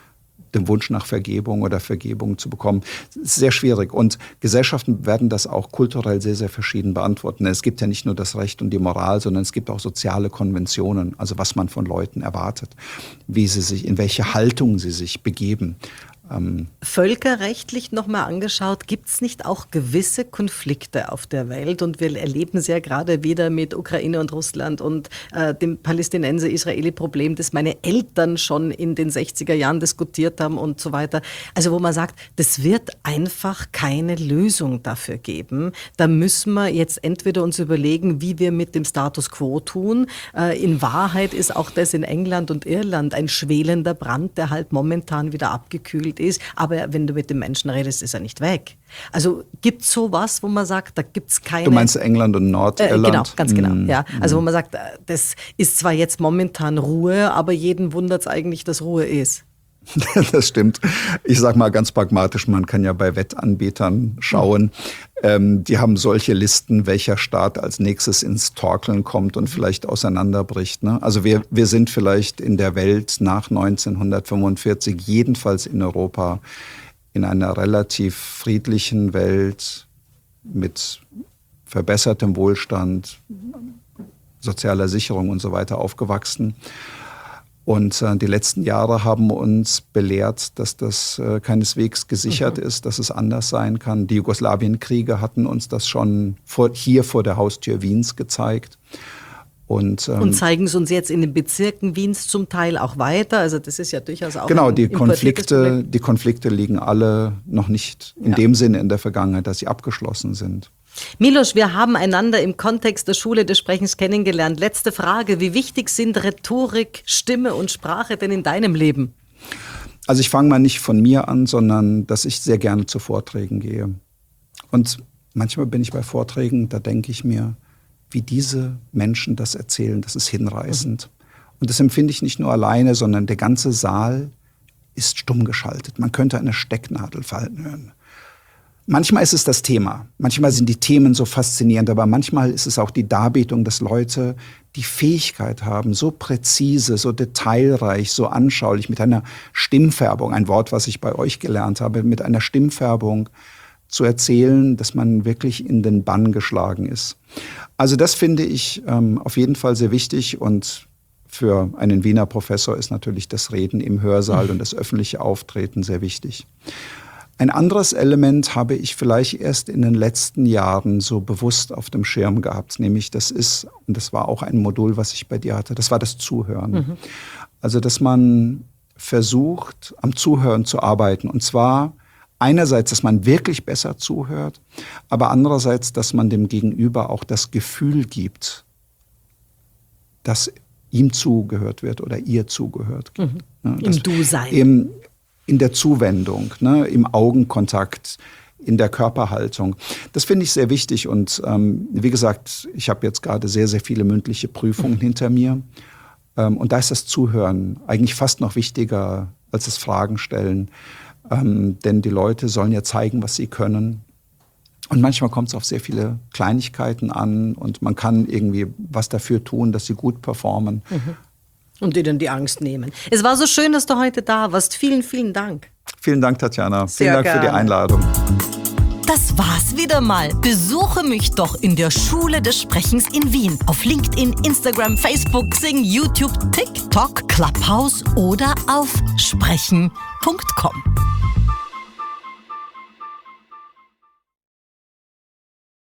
dem Wunsch nach Vergebung oder Vergebung zu bekommen. Das ist sehr schwierig. Und Gesellschaften werden das auch kulturell sehr, sehr verschieden beantworten. Es gibt ja nicht nur das Recht und die Moral, sondern es gibt auch soziale Konventionen, also was man von Leuten erwartet, wie sie sich, in welche Haltung sie sich begeben. Ähm Völkerrechtlich nochmal angeschaut, gibt es nicht auch gewisse Konflikte auf der Welt? Und wir erleben es ja gerade wieder mit Ukraine und Russland und äh, dem Palästinenser-Israeli-Problem, das meine Eltern schon in den sechziger Jahren diskutiert haben und so weiter. Also wo man sagt, das wird einfach keine Lösung dafür geben. Da müssen wir jetzt entweder uns überlegen, wie wir mit dem Status quo tun. Äh, in Wahrheit ist auch das in England und Irland ein schwelender Brand, der halt momentan wieder abgekühlt ist, aber wenn du mit den Menschen redest, ist er nicht weg. Also gibt es sowas, wo man sagt, da gibt es keine... Du meinst England und Nordirland? Äh, genau, ganz genau. Mm. Ja. Also wo man sagt, das ist zwar jetzt momentan Ruhe, aber jeden wundert es eigentlich, dass Ruhe ist. Das stimmt. Ich sage mal ganz pragmatisch, man kann ja bei Wettanbietern schauen. Ähm, die haben solche Listen, welcher Staat als nächstes ins Torkeln kommt und vielleicht auseinanderbricht. Ne? Also wir, wir sind vielleicht in der Welt nach neunzehnhundertfünfundvierzig, jedenfalls in Europa, in einer relativ friedlichen Welt mit verbessertem Wohlstand, sozialer Sicherung und so weiter aufgewachsen. Und äh, die letzten Jahre haben uns belehrt, dass das äh, keineswegs gesichert mhm. ist, dass es anders sein kann. Die Jugoslawienkriege hatten uns das schon vor, hier vor der Haustür Wiens gezeigt. Und, ähm, und zeigen es uns jetzt in den Bezirken Wiens zum Teil auch weiter. Also das ist ja durchaus auch genau, ein die Konflikte, Problem. die Konflikte liegen alle noch nicht in ja. dem Sinne in der Vergangenheit, dass sie abgeschlossen sind. Milos, wir haben einander im Kontext der Schule des Sprechens kennengelernt. Letzte Frage, wie wichtig sind Rhetorik, Stimme und Sprache denn in deinem Leben? Also ich fange mal nicht von mir an, sondern dass ich sehr gerne zu Vorträgen gehe. Und manchmal bin ich bei Vorträgen, da denke ich mir, wie diese Menschen das erzählen, das ist hinreißend. Mhm. Und das empfinde ich nicht nur alleine, sondern der ganze Saal ist stumm geschaltet. Man könnte eine Stecknadel fallen hören. Manchmal ist es das Thema, manchmal sind die Themen so faszinierend, aber manchmal ist es auch die Darbietung, dass Leute die Fähigkeit haben, so präzise, so detailreich, so anschaulich, mit einer Stimmfärbung, ein Wort, was ich bei euch gelernt habe, mit einer Stimmfärbung zu erzählen, dass man wirklich in den Bann geschlagen ist. Also das finde ich ähm, auf jeden Fall sehr wichtig und für einen Wiener Professor ist natürlich das Reden im Hörsaal und das öffentliche Auftreten sehr wichtig. Ein anderes Element habe ich vielleicht erst in den letzten Jahren so bewusst auf dem Schirm gehabt, nämlich das ist, und das war auch ein Modul, was ich bei dir hatte, das war das Zuhören. Mhm. Also, dass man versucht, am Zuhören zu arbeiten, und zwar einerseits, dass man wirklich besser zuhört, aber andererseits, dass man dem Gegenüber auch das Gefühl gibt, dass ihm zugehört wird oder ihr zugehört. Mhm. Ja, Im Du-Sein. Im, in der Zuwendung, ne, im Augenkontakt, in der Körperhaltung. Das finde ich sehr wichtig. Und ähm, wie gesagt, ich habe jetzt gerade sehr, sehr viele mündliche Prüfungen hinter mir. Ähm, und da ist das Zuhören eigentlich fast noch wichtiger als das Fragen stellen. Ähm, denn die Leute sollen ja zeigen, was sie können. Und manchmal kommt es auf sehr viele Kleinigkeiten an. Und man kann irgendwie was dafür tun, dass sie gut performen. Mhm. Und ihnen die Angst nehmen. Es war so schön, dass du heute da warst. Vielen, vielen Dank. Vielen Dank, Tatjana. Sehr vielen Dank gerne. für die Einladung. Das war's wieder mal. Besuche mich doch in der Schule des Sprechens in Wien. Auf LinkedIn, Instagram, Facebook, Xing, YouTube, TikTok, Clubhouse oder auf sprechen punkt com.